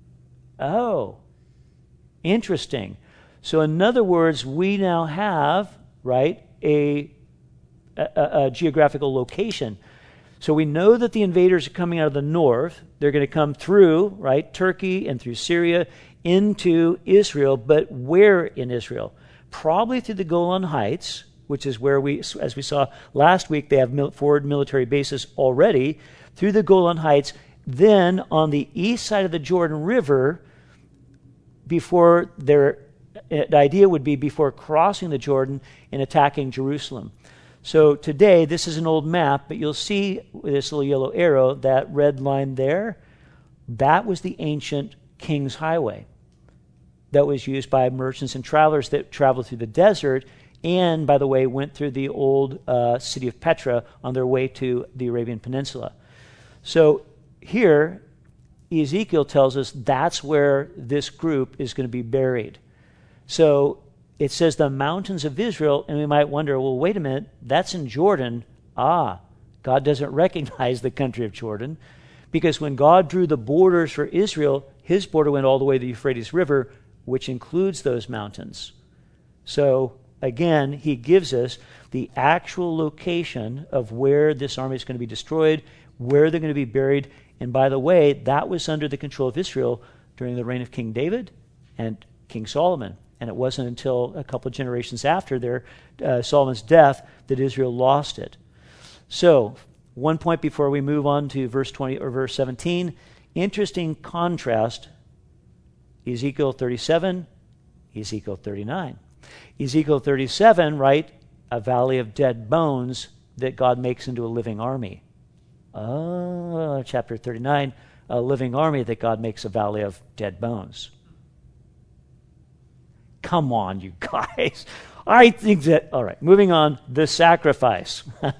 Oh, interesting. So in other words, we now have, right, a, a, a geographical location. So we know that the invaders are coming out of the north. They're going to come through, right, Turkey and through Syria into Israel, but where in Israel? Probably through the Golan Heights, which is where we, as we saw last week, they have mil- forward military bases already, through the Golan Heights, then on the east side of the Jordan River, before their, the idea would be before crossing the Jordan and attacking Jerusalem. So today, this is an old map, but you'll see with this little yellow arrow, that red line there, that was the ancient King's Highway that was used by merchants and travelers that traveled through the desert and, by the way, went through the old uh, city of Petra on their way to the Arabian Peninsula. So here, Ezekiel tells us that's where this group is going to be buried. So it says the mountains of Israel, and we might wonder, well, wait a minute, that's in Jordan. Ah, God doesn't recognize the country of Jordan, because when God drew the borders for Israel, his border went all the way to the Euphrates River, which includes those mountains. So, again, he gives us the actual location of where this army is going to be destroyed, where they're going to be buried. And by the way, that was under the control of Israel during the reign of King David and King Solomon. And it wasn't until a couple of generations after their uh, Solomon's death that Israel lost it. So, one point before we move on to verse twenty or verse seventeen, interesting contrast, Ezekiel thirty-seven, Ezekiel thirty-nine. Ezekiel thirty-seven, right, a valley of dead bones that God makes into a living army. Oh, chapter thirty-nine, a living army that God makes a valley of dead bones. Come on, you guys. I think that, all right, moving on, the sacrifice.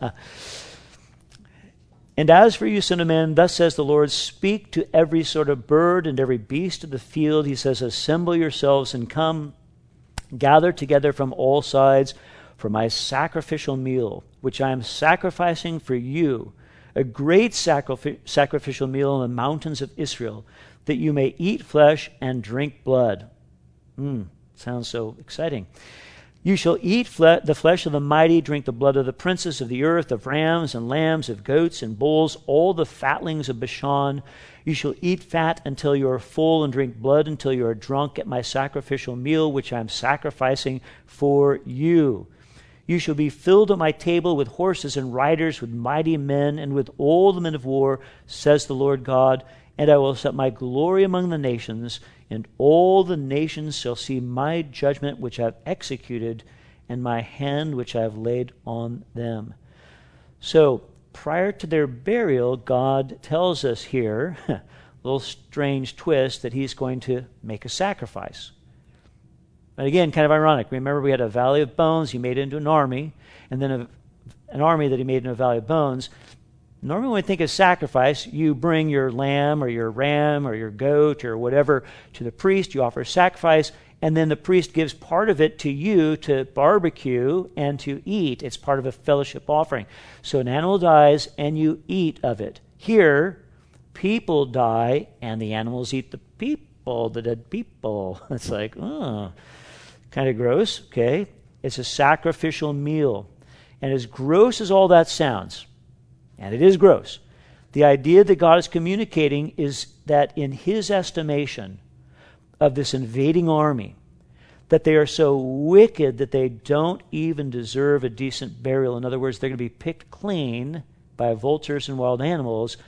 And as for you, son of man, thus says the Lord, speak to every sort of bird and every beast of the field. He says, assemble yourselves and come, gather together from all sides for my sacrificial meal, which I am sacrificing for you, a great sacrifi- sacrificial meal in the mountains of Israel, that you may eat flesh and drink blood. Hmm, sounds so exciting. You shall eat fle- the flesh of the mighty, drink the blood of the princes of the earth, of rams and lambs, of goats and bulls, all the fatlings of Bashan. You shall eat fat until you are full, and drink blood until you are drunk at my sacrificial meal, which I am sacrificing for you. You shall be filled at my table with horses and riders, with mighty men, and with all the men of war, says the Lord God. And I will set my glory among the nations, and all the nations shall see my judgment which I have executed, and my hand which I have laid on them. So, prior to their burial, God tells us here, a little strange twist, that he's going to make a sacrifice. And again, kind of ironic. Remember, we had a valley of bones, he made it into an army, and then a, an army that he made into a valley of bones. Normally when we think of sacrifice, you bring your lamb or your ram or your goat or whatever to the priest, you offer a sacrifice, and then the priest gives part of it to you to barbecue and to eat. It's part of a fellowship offering. So an animal dies and you eat of it. Here, people die and the animals eat the people, the dead people. It's like, oh, kind of gross, okay? It's a sacrificial meal. And as gross as all that sounds, and it is gross, the idea that God is communicating is that in his estimation of this invading army, that they are so wicked that they don't even deserve a decent burial. In other words, they're going to be picked clean by vultures and wild animals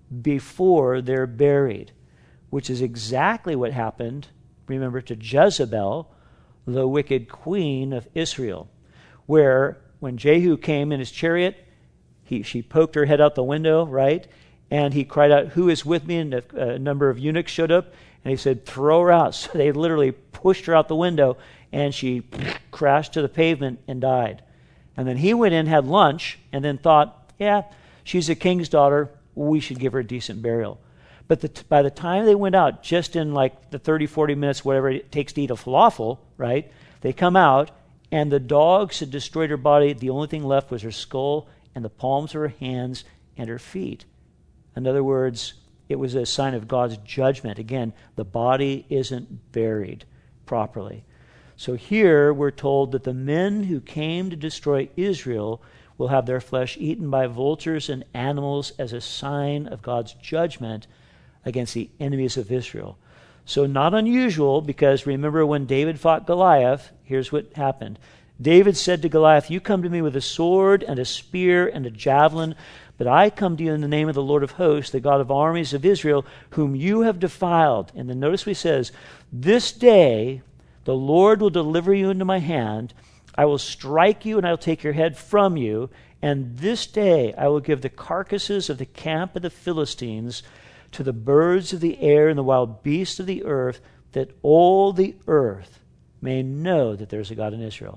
before they're buried, which is exactly what happened, remember, to Jezebel, the wicked queen of Israel, where when Jehu came in his chariot, He, she poked her head out the window, right? And he cried out, who is with me? And a, a number of eunuchs showed up, and he said, throw her out. So they literally pushed her out the window, and she crashed to the pavement and died. And then he went in, had lunch, and then thought, yeah, she's a king's daughter. We should give her a decent burial. But the, by the time they went out, just in like the thirty, forty minutes, whatever it takes to eat a falafel, right? They come out, and the dogs had destroyed her body. The only thing left was her skull and the palms of her hands and her feet. In other words, it was a sign of God's judgment. Again, the body isn't buried properly. So here we're told that the men who came to destroy Israel will have their flesh eaten by vultures and animals as a sign of God's judgment against the enemies of Israel. So not unusual, because remember when David fought Goliath, here's what happened. David said to Goliath, you come to me with a sword and a spear and a javelin, but I come to you in the name of the Lord of hosts, the God of armies of Israel, whom you have defiled. And then notice what he says, this day the Lord will deliver you into my hand. I will strike you and I will take your head from you. And this day I will give the carcasses of the camp of the Philistines to the birds of the air and the wild beasts of the earth, that all the earth may know that there's a God in Israel.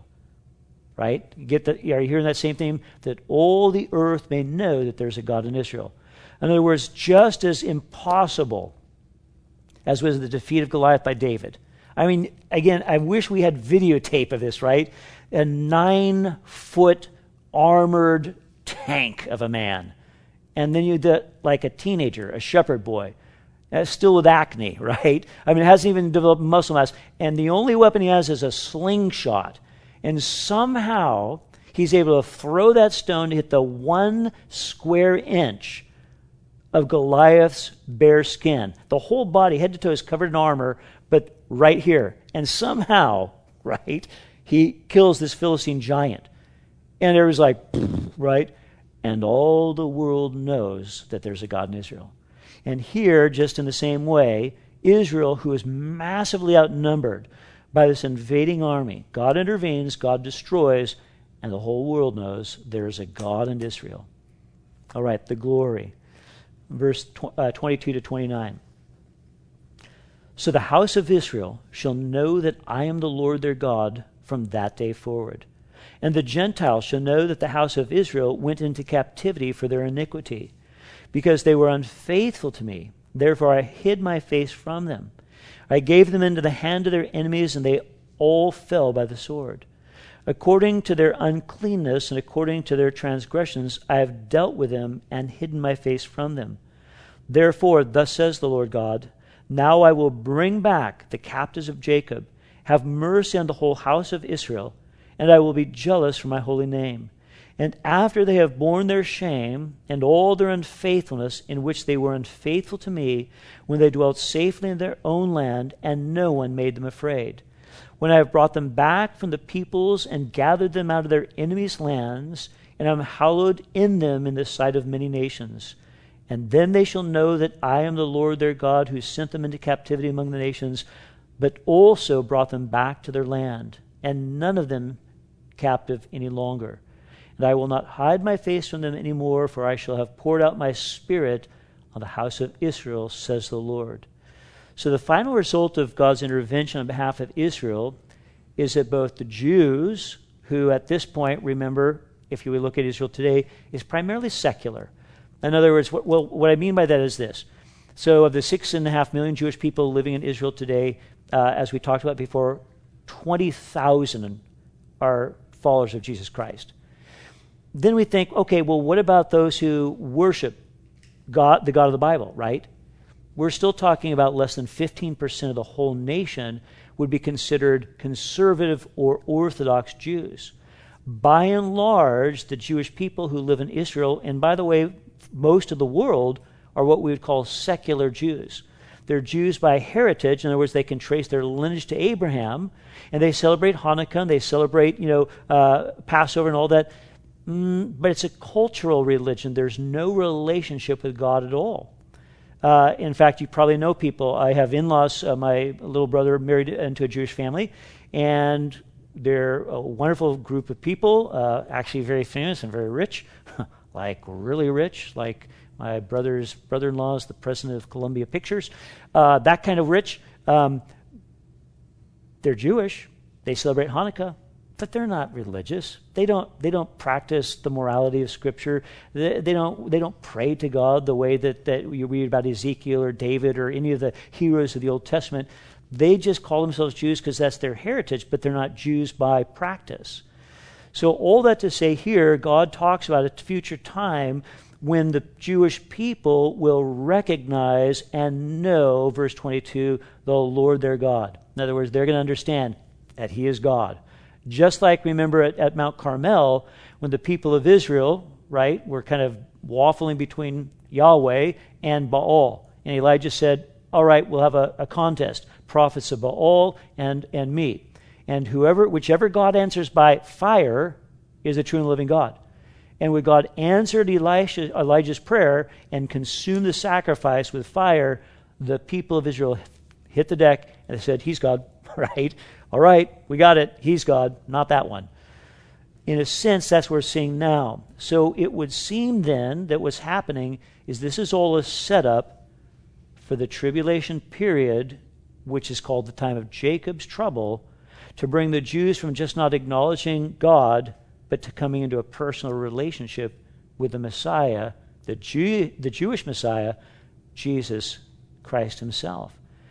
Right? You get that? Are you hearing that same theme? That all the earth may know that there's a God in Israel. In other words, just as impossible as was the defeat of Goliath by David, I mean, again, I wish we had videotape of this, right? A nine-foot armored tank of a man. And then you did like a teenager, a shepherd boy, uh, still with acne, right? I mean, it hasn't even developed muscle mass. And the only weapon he has is a slingshot. And somehow he's able to throw that stone to hit the one square inch of Goliath's bare skin. The whole body, head to toe, is covered in armor, but right here. And somehow, right, he kills this Philistine giant. And everybody's like, right? And all the world knows that there's a God in Israel. And here, just in the same way, Israel, who is massively outnumbered by this invading army, God intervenes, God destroys, and the whole world knows there is a God in Israel. All right, the glory. Verse tw- uh, twenty-two to twenty-nine. So the house of Israel shall know that I am the Lord their God from that day forward. And the Gentiles shall know that the house of Israel went into captivity for their iniquity, because they were unfaithful to me. Therefore I hid my face from them. I gave them into the hand of their enemies, and they all fell by the sword. According to their uncleanness and according to their transgressions, I have dealt with them and hidden my face from them. Therefore, thus says the Lord God, now I will bring back the captives of Jacob, have mercy on the whole house of Israel, and I will be jealous for my holy name. And after they have borne their shame and all their unfaithfulness in which they were unfaithful to me, when they dwelt safely in their own land, and no one made them afraid, when I have brought them back from the peoples and gathered them out of their enemies' lands, and am hallowed in them in the sight of many nations. And then they shall know that I am the Lord their God, who sent them into captivity among the nations, but also brought them back to their land, and none of them captive any longer. And I will not hide my face from them any more, for I shall have poured out my spirit on the house of Israel, says the Lord. So the final result of God's intervention on behalf of Israel is that both the Jews, who at this point, remember, if you would look at Israel today, is primarily secular. In other words, what, well, what I mean by that is this. So of the six and a half million Jewish people living in Israel today, uh, as we talked about before, twenty thousand are followers of Jesus Christ. Then we think, okay, well, what about those who worship God, the God of the Bible, right? We're still talking about less than fifteen percent of the whole nation would be considered conservative or Orthodox Jews. By and large, the Jewish people who live in Israel, and by the way, most of the world, are what we would call secular Jews. They're Jews by heritage. In other words, they can trace their lineage to Abraham, and they celebrate Hanukkah, and they celebrate, you know, uh, Passover and all that. Mm, but it's a cultural religion. There's no relationship with God at all. Uh, in fact, you probably know people. I have in-laws. Uh, my little brother married into a Jewish family, and they're a wonderful group of people, uh, actually very famous and very rich, like really rich, like my brother's brother-in-law is the president of Columbia Pictures, uh, that kind of rich. Um, they're Jewish. They celebrate Hanukkah, but they're not religious. They don't. They don't practice the morality of Scripture. They, they don't. They don't pray to God the way that that you read about Ezekiel or David or any of the heroes of the Old Testament. They just call themselves Jews because that's their heritage, but they're not Jews by practice. So all that to say here, God talks about a future time when the Jewish people will recognize and know, verse twenty-two, the Lord their God. In other words, they're going to understand that He is God. Just like, remember, at, at Mount Carmel, when the people of Israel, right, were kind of waffling between Yahweh and Baal. And Elijah said, all right, we'll have a, a contest, prophets of Baal and, and me. And whoever, whichever God answers by fire is a true and living God. And when God answered Elisha, Elijah's prayer and consumed the sacrifice with fire, the people of Israel hit the deck and they said, He's God, right? All right, we got it. He's God, not that one. In a sense, that's what we're seeing now. So it would seem then that what's happening is this is all a setup for the tribulation period, which is called the time of Jacob's trouble, to bring the Jews from just not acknowledging God, but to coming into a personal relationship with the Messiah, the Jew, the Jewish Messiah, Jesus Christ Himself.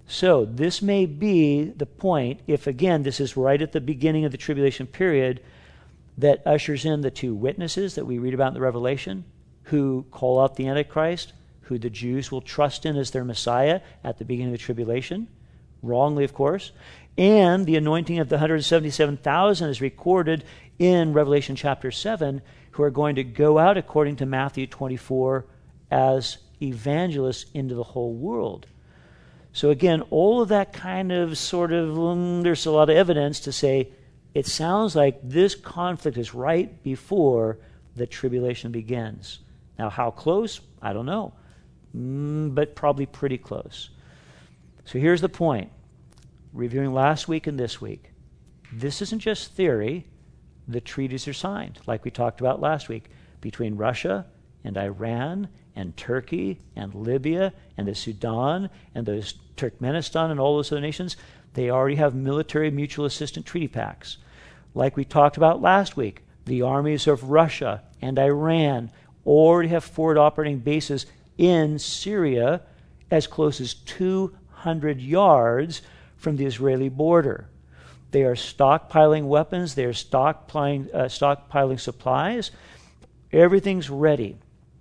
So this may be the point, if again this is right at the beginning of the tribulation period, that ushers in the two witnesses that we read about in the Revelation, who call out the Antichrist, who the Jews will trust in as their Messiah at the beginning of the tribulation, wrongly of course, and the anointing of the one hundred seventy-seven thousand is recorded in Revelation chapter seven, who are going to go out according to Matthew twenty-four as evangelists into the whole world. So again, all of that kind of sort of, um, there's a lot of evidence to say it sounds like this conflict is right before the tribulation begins. Now, how close? I don't know, mm, but probably pretty close. So here's the point. Reviewing last week and this week, this isn't just theory. The treaties are signed, like we talked about last week, between Russia and Iran and Turkey and Libya and the Sudan and those Turkmenistan and all those other nations. They already have military mutual assistance treaty pacts. Like we talked about last week, the armies of Russia and Iran already have forward operating bases in Syria as close as two hundred yards from the Israeli border. They are stockpiling weapons. They are stockpiling, uh, stockpiling supplies. Everything's ready.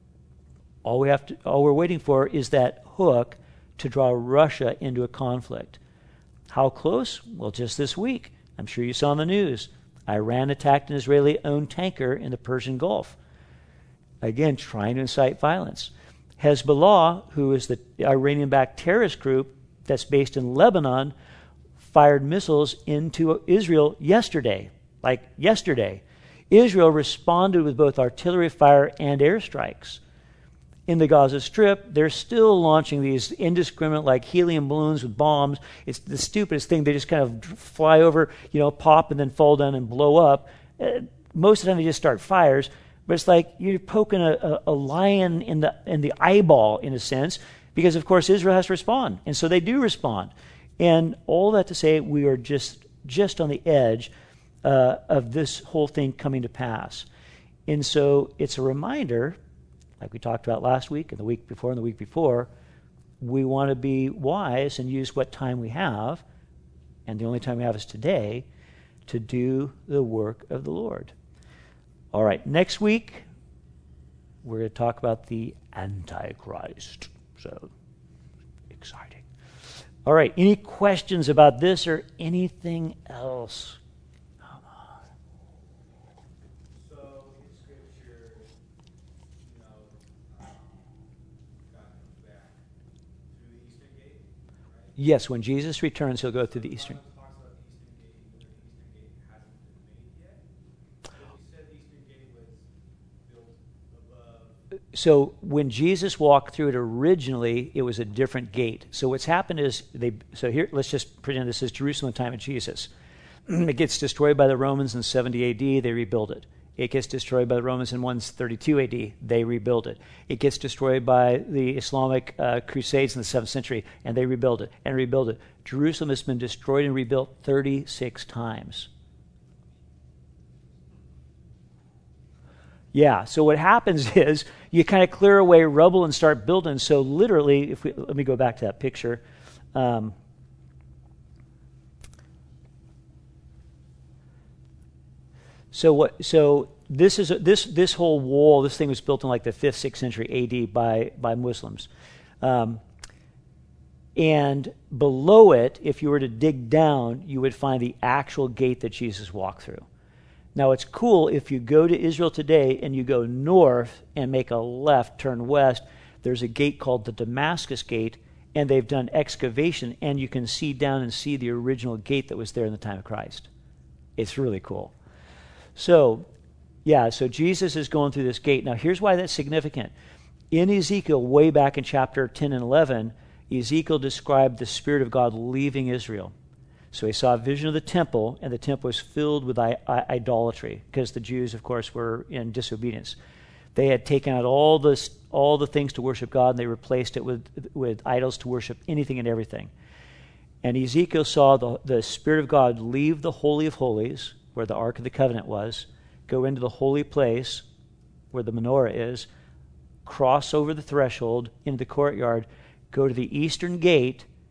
All we have to, all we're waiting for is that hook to draw Russia into a conflict. How close? Well, just this week. I'm sure you saw on the news. Iran attacked an Israeli-owned tanker in the Persian Gulf. Again, trying to incite violence. Hezbollah, who is the Iranian-backed terrorist group that's based in Lebanon, fired missiles into Israel yesterday. Like yesterday. Israel responded with both artillery fire and airstrikes. In the Gaza Strip, they're still launching these indiscriminate, like helium balloons with bombs. It's the stupidest thing. They just kind of fly over, you know, pop and then fall down and blow up. Uh, most of the time, they just start fires. But it's like you're poking a, a, a lion in the in the eyeball, in a sense, because of course Israel has to respond, and so they do respond. And all that to say, we are just just on the edge uh, of this whole thing coming to pass. And so it's a reminder, like we talked about last week and the week before and the week before, we want to be wise and use what time we have, and the only time we have is today, to do the work of the Lord. All right, next week, we're going to talk about the Antichrist. So, exciting. All right, any questions about this or anything else? Come on. So, in Scripture, you know, um, God comes back through the Eastern Gate, right? Yes, when Jesus returns, he'll go through the Eastern. The Bible talks about the Eastern Gate, but the Eastern Gate hasn't been made yet. So you said the Eastern Gate was built above. So when Jesus walked through it originally, it was a different gate. So what's happened is they. So here, let's just pretend this is Jerusalem in the time of Jesus. It gets destroyed by the Romans in seventy A D. They rebuild it. It gets destroyed by the Romans in one thirty-two A D. They rebuild it. It gets destroyed by the Islamic uh, Crusades in the seventh century, and they rebuild it and rebuild it. Jerusalem has been destroyed and rebuilt thirty-six times. Yeah, so what happens is you kind of clear away rubble and start building. So literally, if we let me go back to that picture. Um, so what? So this is a, this this whole wall. This thing was built in like the fifth, sixth century A D by by Muslims, um, and below it, if you were to dig down, you would find the actual gate that Jesus walked through. Now, it's cool if you go to Israel today and you go north and make a left, turn west, there's a gate called the Damascus Gate, and they've done excavation, and you can see down and see the original gate that was there in the time of Christ. It's really cool. So, yeah, so Jesus is going through this gate. Now, here's why that's significant. In Ezekiel, way back in chapter ten and eleven, Ezekiel described the Spirit of God leaving Israel. So he saw a vision of the temple, and the temple was filled with I- I- idolatry, because the Jews, of course, were in disobedience. They had taken out all this, all the things to worship God, and they replaced it with, with idols to worship anything and everything. And Ezekiel saw the, the Spirit of God leave the Holy of Holies, where the Ark of the Covenant was, go into the holy place, where the menorah is, cross over the threshold into the courtyard, go to the eastern gate,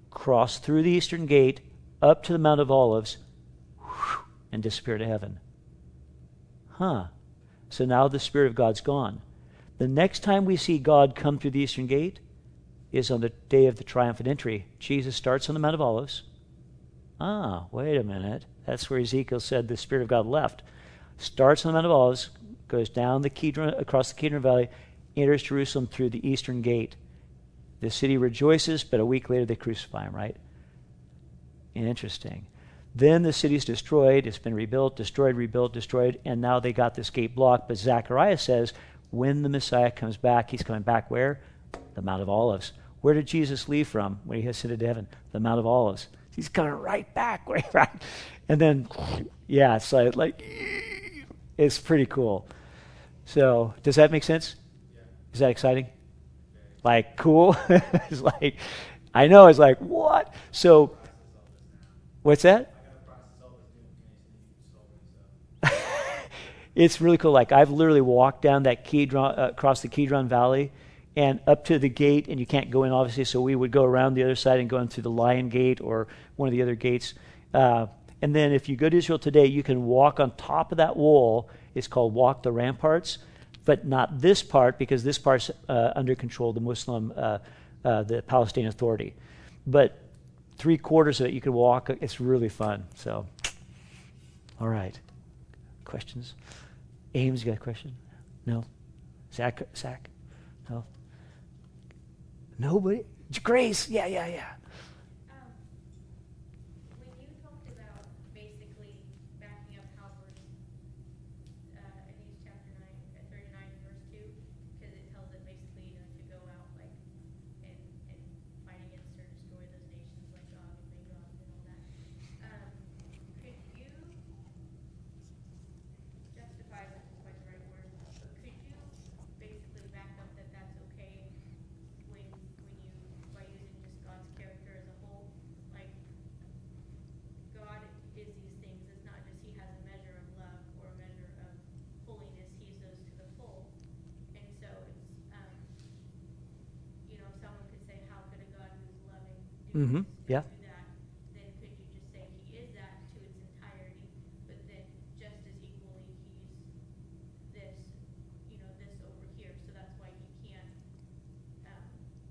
cross through the eastern gate, up to the Mount of Olives, whew, and disappear to heaven. Huh. So now the Spirit of God's gone. The next time we see God come through the eastern gate is on the day of the triumphant entry. Jesus starts on the Mount of Olives. Ah, wait a minute. That's where Ezekiel said the Spirit of God left. Starts on the Mount of Olives, goes down the Kidron, across the Kidron Valley, enters Jerusalem through the eastern gate. The city rejoices, but a week later they crucify him, right? Interesting. Then the city's destroyed. It's been rebuilt, destroyed, rebuilt, destroyed, and now they got this gate blocked. But Zechariah says when the Messiah comes back, he's coming back where? The Mount of Olives. Where did Jesus leave from when he ascended to heaven? The Mount of Olives. He's coming right back, right? And then, yeah, it's like, like it's pretty cool. So, does that make sense? Yeah. Is that exciting? Like, cool? It's like, I know, it's like, what? So, what's that? It's really cool. Like, I've literally walked down that Kidron, uh, across the Kidron Valley and up to the gate, and you can't go in, obviously, so we would go around the other side and go in through the Lion Gate or one of the other gates. Uh, and then if you go to Israel today, you can walk on top of that wall. It's called Walk the Ramparts, but not this part, because this part's uh, under control of the Muslim, uh, uh, the Palestinian Authority. But three quarters of it you can walk. It's really fun. So, all right. Questions? Ames, you got a question? No? Zach? Zach? No? Nobody? Grace? Yeah, yeah, yeah. Um, when you talked about basically backing up how verse, uh, I think it's chapter nine, uh, thirty-nine, verse two, because it tells it basically, you know, to go out like and and fight against or destroy those nations like Gog and Magog and all that. Um, could you justify, isn't quite the right word, but could you basically back up that that's okay when when you by using just God's character as a whole, like God is these things. It's not just He has a measure of love or a measure of holiness. He's those to the full, and so it's um, you know, someone could say, how could a God who's loving do Mm-hmm. this, Yeah. do that? Then could you just say He is that to its entirety, but then just as equally He's this, you know, this over here. So that's why He can't. Um,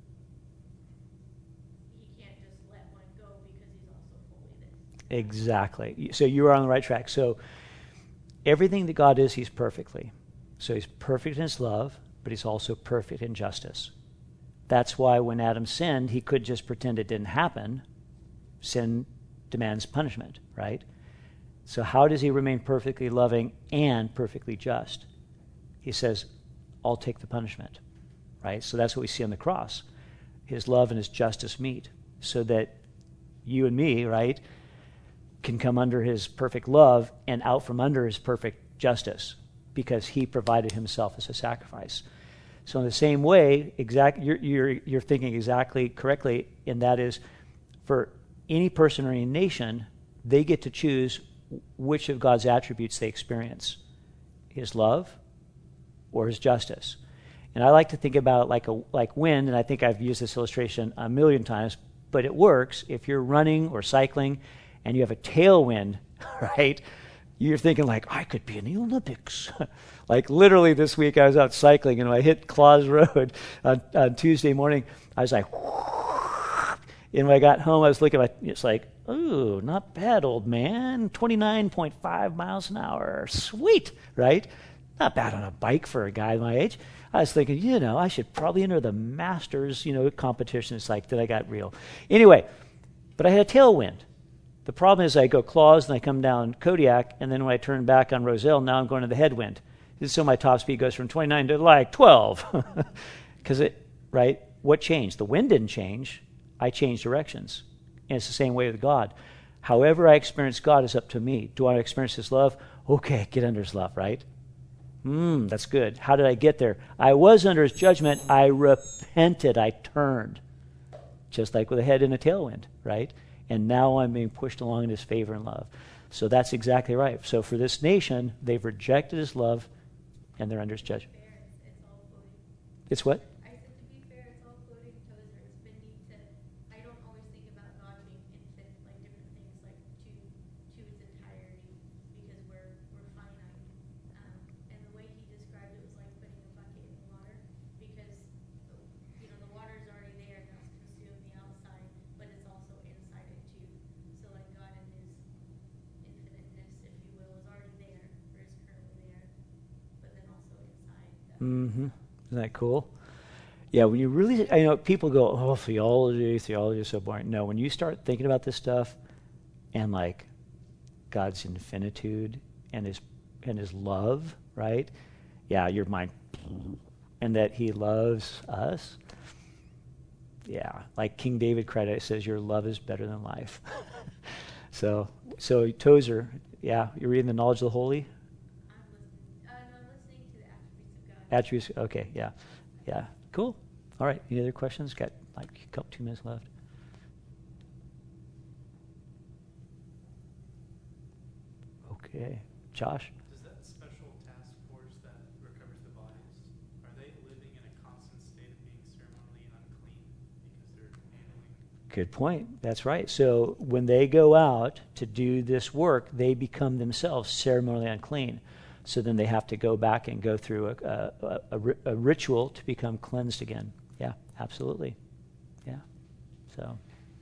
he can't just let one go because he's also fully this. Exactly. So you are on the right track. So everything that God is, He's perfectly. So He's perfect in His love, but He's also perfect in justice. That's why when Adam sinned, he could just pretend it didn't happen. Sin demands punishment, right? So how does He remain perfectly loving and perfectly just? He says, I'll take the punishment, right? So that's what we see on the cross. His love and His justice meet so that you and me, right, can come under His perfect love and out from under His perfect justice because He provided Himself as a sacrifice. So in the same way, exact, you're, you're, you're thinking exactly correctly, and that is for any person or any nation, they get to choose which of God's attributes they experience, His love or His justice. And I like to think about it like a like wind, and I think I've used this illustration a million times, but it works if you're running or cycling and you have a tailwind, right? You're thinking like, I could be in the Olympics. Like literally this week I was out cycling and when I hit Claus Road on, on Tuesday morning, I was like, and when I got home I was looking at my, it's like, ooh, not bad, old man, twenty-nine point five miles an hour, sweet, right? Not bad on a bike for a guy my age. I was thinking, you know, I should probably enter the Masters, you know, competition. It's like, did I got real? Anyway, but I had a tailwind. The problem is I go Claus and I come down Kodiak, and then when I turn back on Roselle, now I'm going to the headwind. So my top speed goes from twenty-nine to like twelve. Because it, right? What changed? The wind didn't change. I changed directions. And it's the same way with God. However I experience God is up to me. Do I experience His love? Okay, get under His love, right? Hmm, that's good. How did I get there? I was under His judgment. I repented. I turned. Just like with a head in a tailwind, right? And now I'm being pushed along in His favor and love. So that's exactly right. So for this nation, they've rejected His love, and they're under His judgment. Fair, it's, it's all floating. It's what? I said to be fair, it's all floating toes or it's bending to. I don't always think about Mm-hmm. Isn't that cool? Yeah, when you really, I know people go, oh, theology, theology is so boring. No, when you start thinking about this stuff and like God's infinitude and his and his love, right? Yeah, your mind, and that he loves us. Yeah, like King David cried out, it says, your love is better than life. so, so Tozer, yeah, you're reading the Knowledge of the Holy? I'm listening. Uh, no, I'm listening to the attributes of God. Attributes, okay, yeah, yeah, cool. All right, any other questions? Got like a couple, two minutes left. Okay, Josh? Does that special task force that recovers the bodies, are they living in a constant state of being ceremonially unclean because they're handling? Good point. That's right. So when they go out to do this work, they become themselves ceremonially unclean. So then they have to go back and go through a, a, a, a ritual to become cleansed again. Yeah, absolutely. Yeah. So,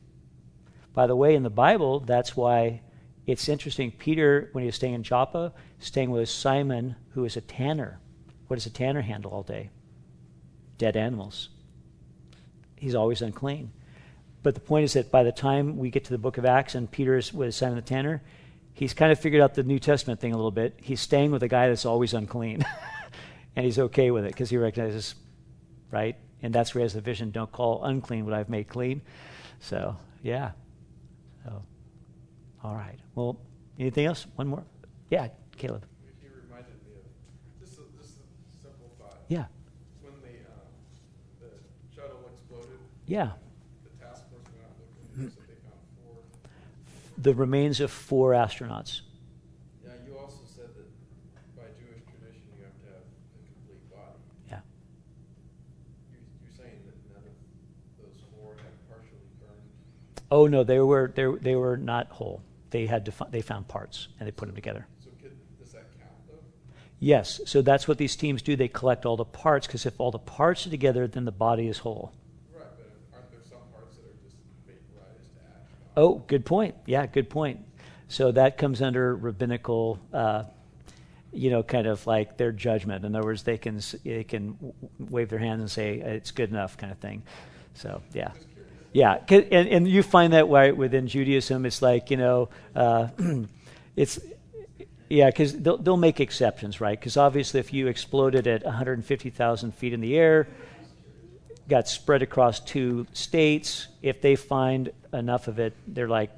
by the way, in the Bible, that's why it's interesting. Peter, when he was staying in Joppa, staying with Simon, who is a tanner. What does a tanner handle all day? Dead animals. He's always unclean. But the point is that by the time we get to the book of Acts and Peter is with Simon the tanner, he's kind of figured out the New Testament thing a little bit. He's staying with a guy that's always unclean. And he's okay with it because he recognizes, right? And that's where he has the vision, don't call unclean what I've made clean. So, yeah. So, all right. Well, anything else? One more? Yeah, Caleb. He reminded me of just a, just a simple thought. Yeah. When the uh, the shuttle exploded, Yeah. the task force went out looking and said they found four. The remains of four astronauts. Yeah, you also said that by Jewish tradition you have to have a complete body. Yeah. You, you're saying that none of those four had partially burned? Oh no, they were they they were not whole. They had to fi- they found parts and they put them together. So could, does that count though? Yes, so that's what these teams do. They collect all the parts because if all the parts are together, then the body is whole. Right, but aren't there some parts that are just vaporized to ash? Oh, good point. Yeah, good point. So that comes under rabbinical, uh, you know, kind of like their judgment. In other words, they can s- they can w- wave their hands and say it's good enough, kind of thing. So yeah, yeah. 'Cause- And, and you find that right within Judaism. It's like you know, uh, it's yeah, because they'll they'll make exceptions, right? Because obviously, if you exploded at one hundred fifty thousand feet in the air, got spread across two states, if they find enough of it, they're like,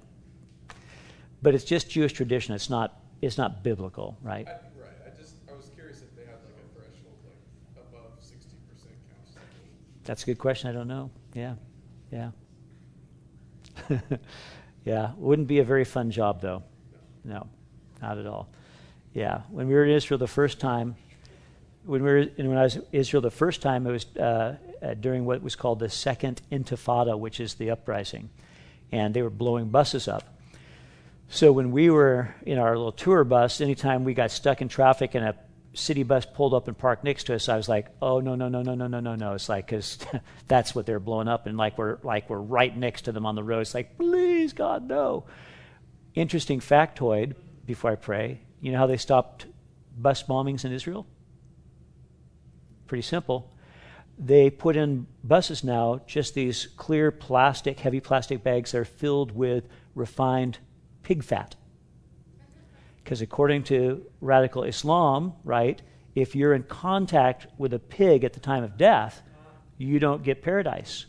but it's just Jewish tradition. It's not it's not biblical, right? I, right, I just, I was curious if they had like a threshold, like above sixty percent counts. That's a good question. I don't know. Yeah, yeah. Yeah, wouldn't be a very fun job, though. No, not at all. Yeah, when we were in Israel the first time, when we were in, when I was in Israel the first time, it was uh, uh, during what was called the Second Intifada, which is the uprising, and they were blowing buses up. So when we were in our little tour bus, anytime we got stuck in traffic and a city bus pulled up and parked next to us, I was like, "Oh no no no no no no no no!" It's like because that's what they're blowing up, and like we're like we're right next to them on the road. It's like, please God no. Interesting factoid. Before I pray, you know how they stopped bus bombings in Israel? Pretty simple. They put in buses now just these clear plastic, heavy plastic bags that are filled with refined pig fat. Because according to radical Islam, right, if you're in contact with a pig at the time of death, you don't get paradise.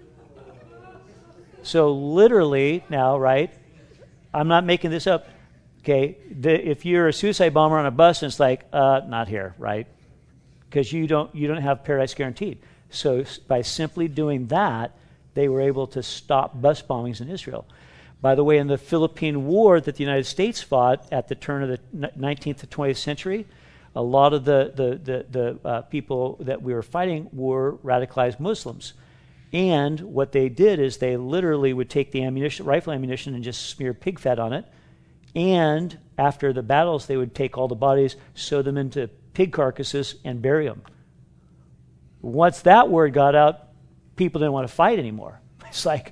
So literally now, right, I'm not making this up, okay, the, if you're a suicide bomber on a bus, and it's like, uh, not here, right? Because you don't you don't have paradise guaranteed. So by simply doing that, they were able to stop bus bombings in Israel. By the way, in the Philippine War that the United States fought at the turn of the nineteenth to twentieth century, a lot of the the the, the uh, people that we were fighting were radicalized Muslims. And what they did is they literally would take the ammunition, rifle ammunition, and just smear pig fat on it. And after the battles, they would take all the bodies, sew them into pig carcasses, and bury them. Once that word got out, people didn't want to fight anymore. It's like,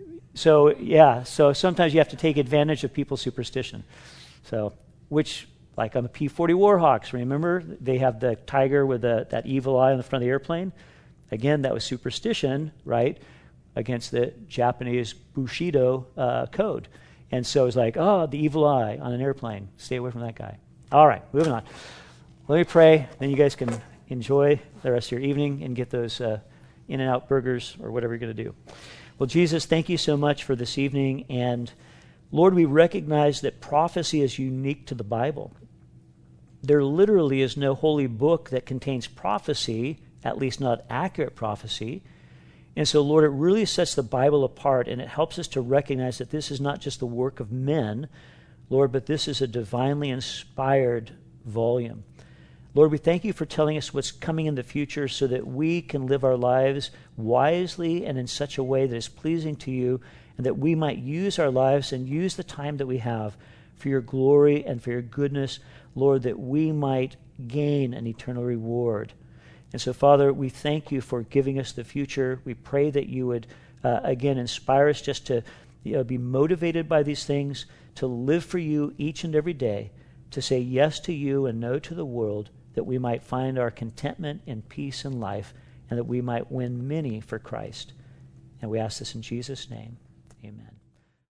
so yeah, so sometimes you have to take advantage of people's superstition. So, which Like on the P forty Warhawks, remember? They have the tiger with the, that evil eye on the front of the airplane. Again, that was superstition, right, against the Japanese Bushido uh, code. And so it's like, oh, the evil eye on an airplane. Stay away from that guy. All right, moving on. Let me pray, then you guys can enjoy the rest of your evening and get those uh, In-N-Out burgers or whatever you're going to do. Well, Jesus, thank you so much for this evening. And Lord, we recognize that prophecy is unique to the Bible. There literally is no holy book that contains prophecy, at least not accurate prophecy. And so, Lord, it really sets the Bible apart, and it helps us to recognize that this is not just the work of men, Lord, but this is a divinely inspired volume. Lord, we thank you for telling us what's coming in the future so that we can live our lives wisely and in such a way that is pleasing to you, and that we might use our lives and use the time that we have for your glory and for your goodness, Lord, that we might gain an eternal reward. And so, Father, we thank you for giving us the future. We pray that you would, uh, again, inspire us just to you know, be motivated by these things, to live for you each and every day, to say yes to you and no to the world, that we might find our contentment and peace in life, and that we might win many for Christ. And we ask this in Jesus' name. Amen.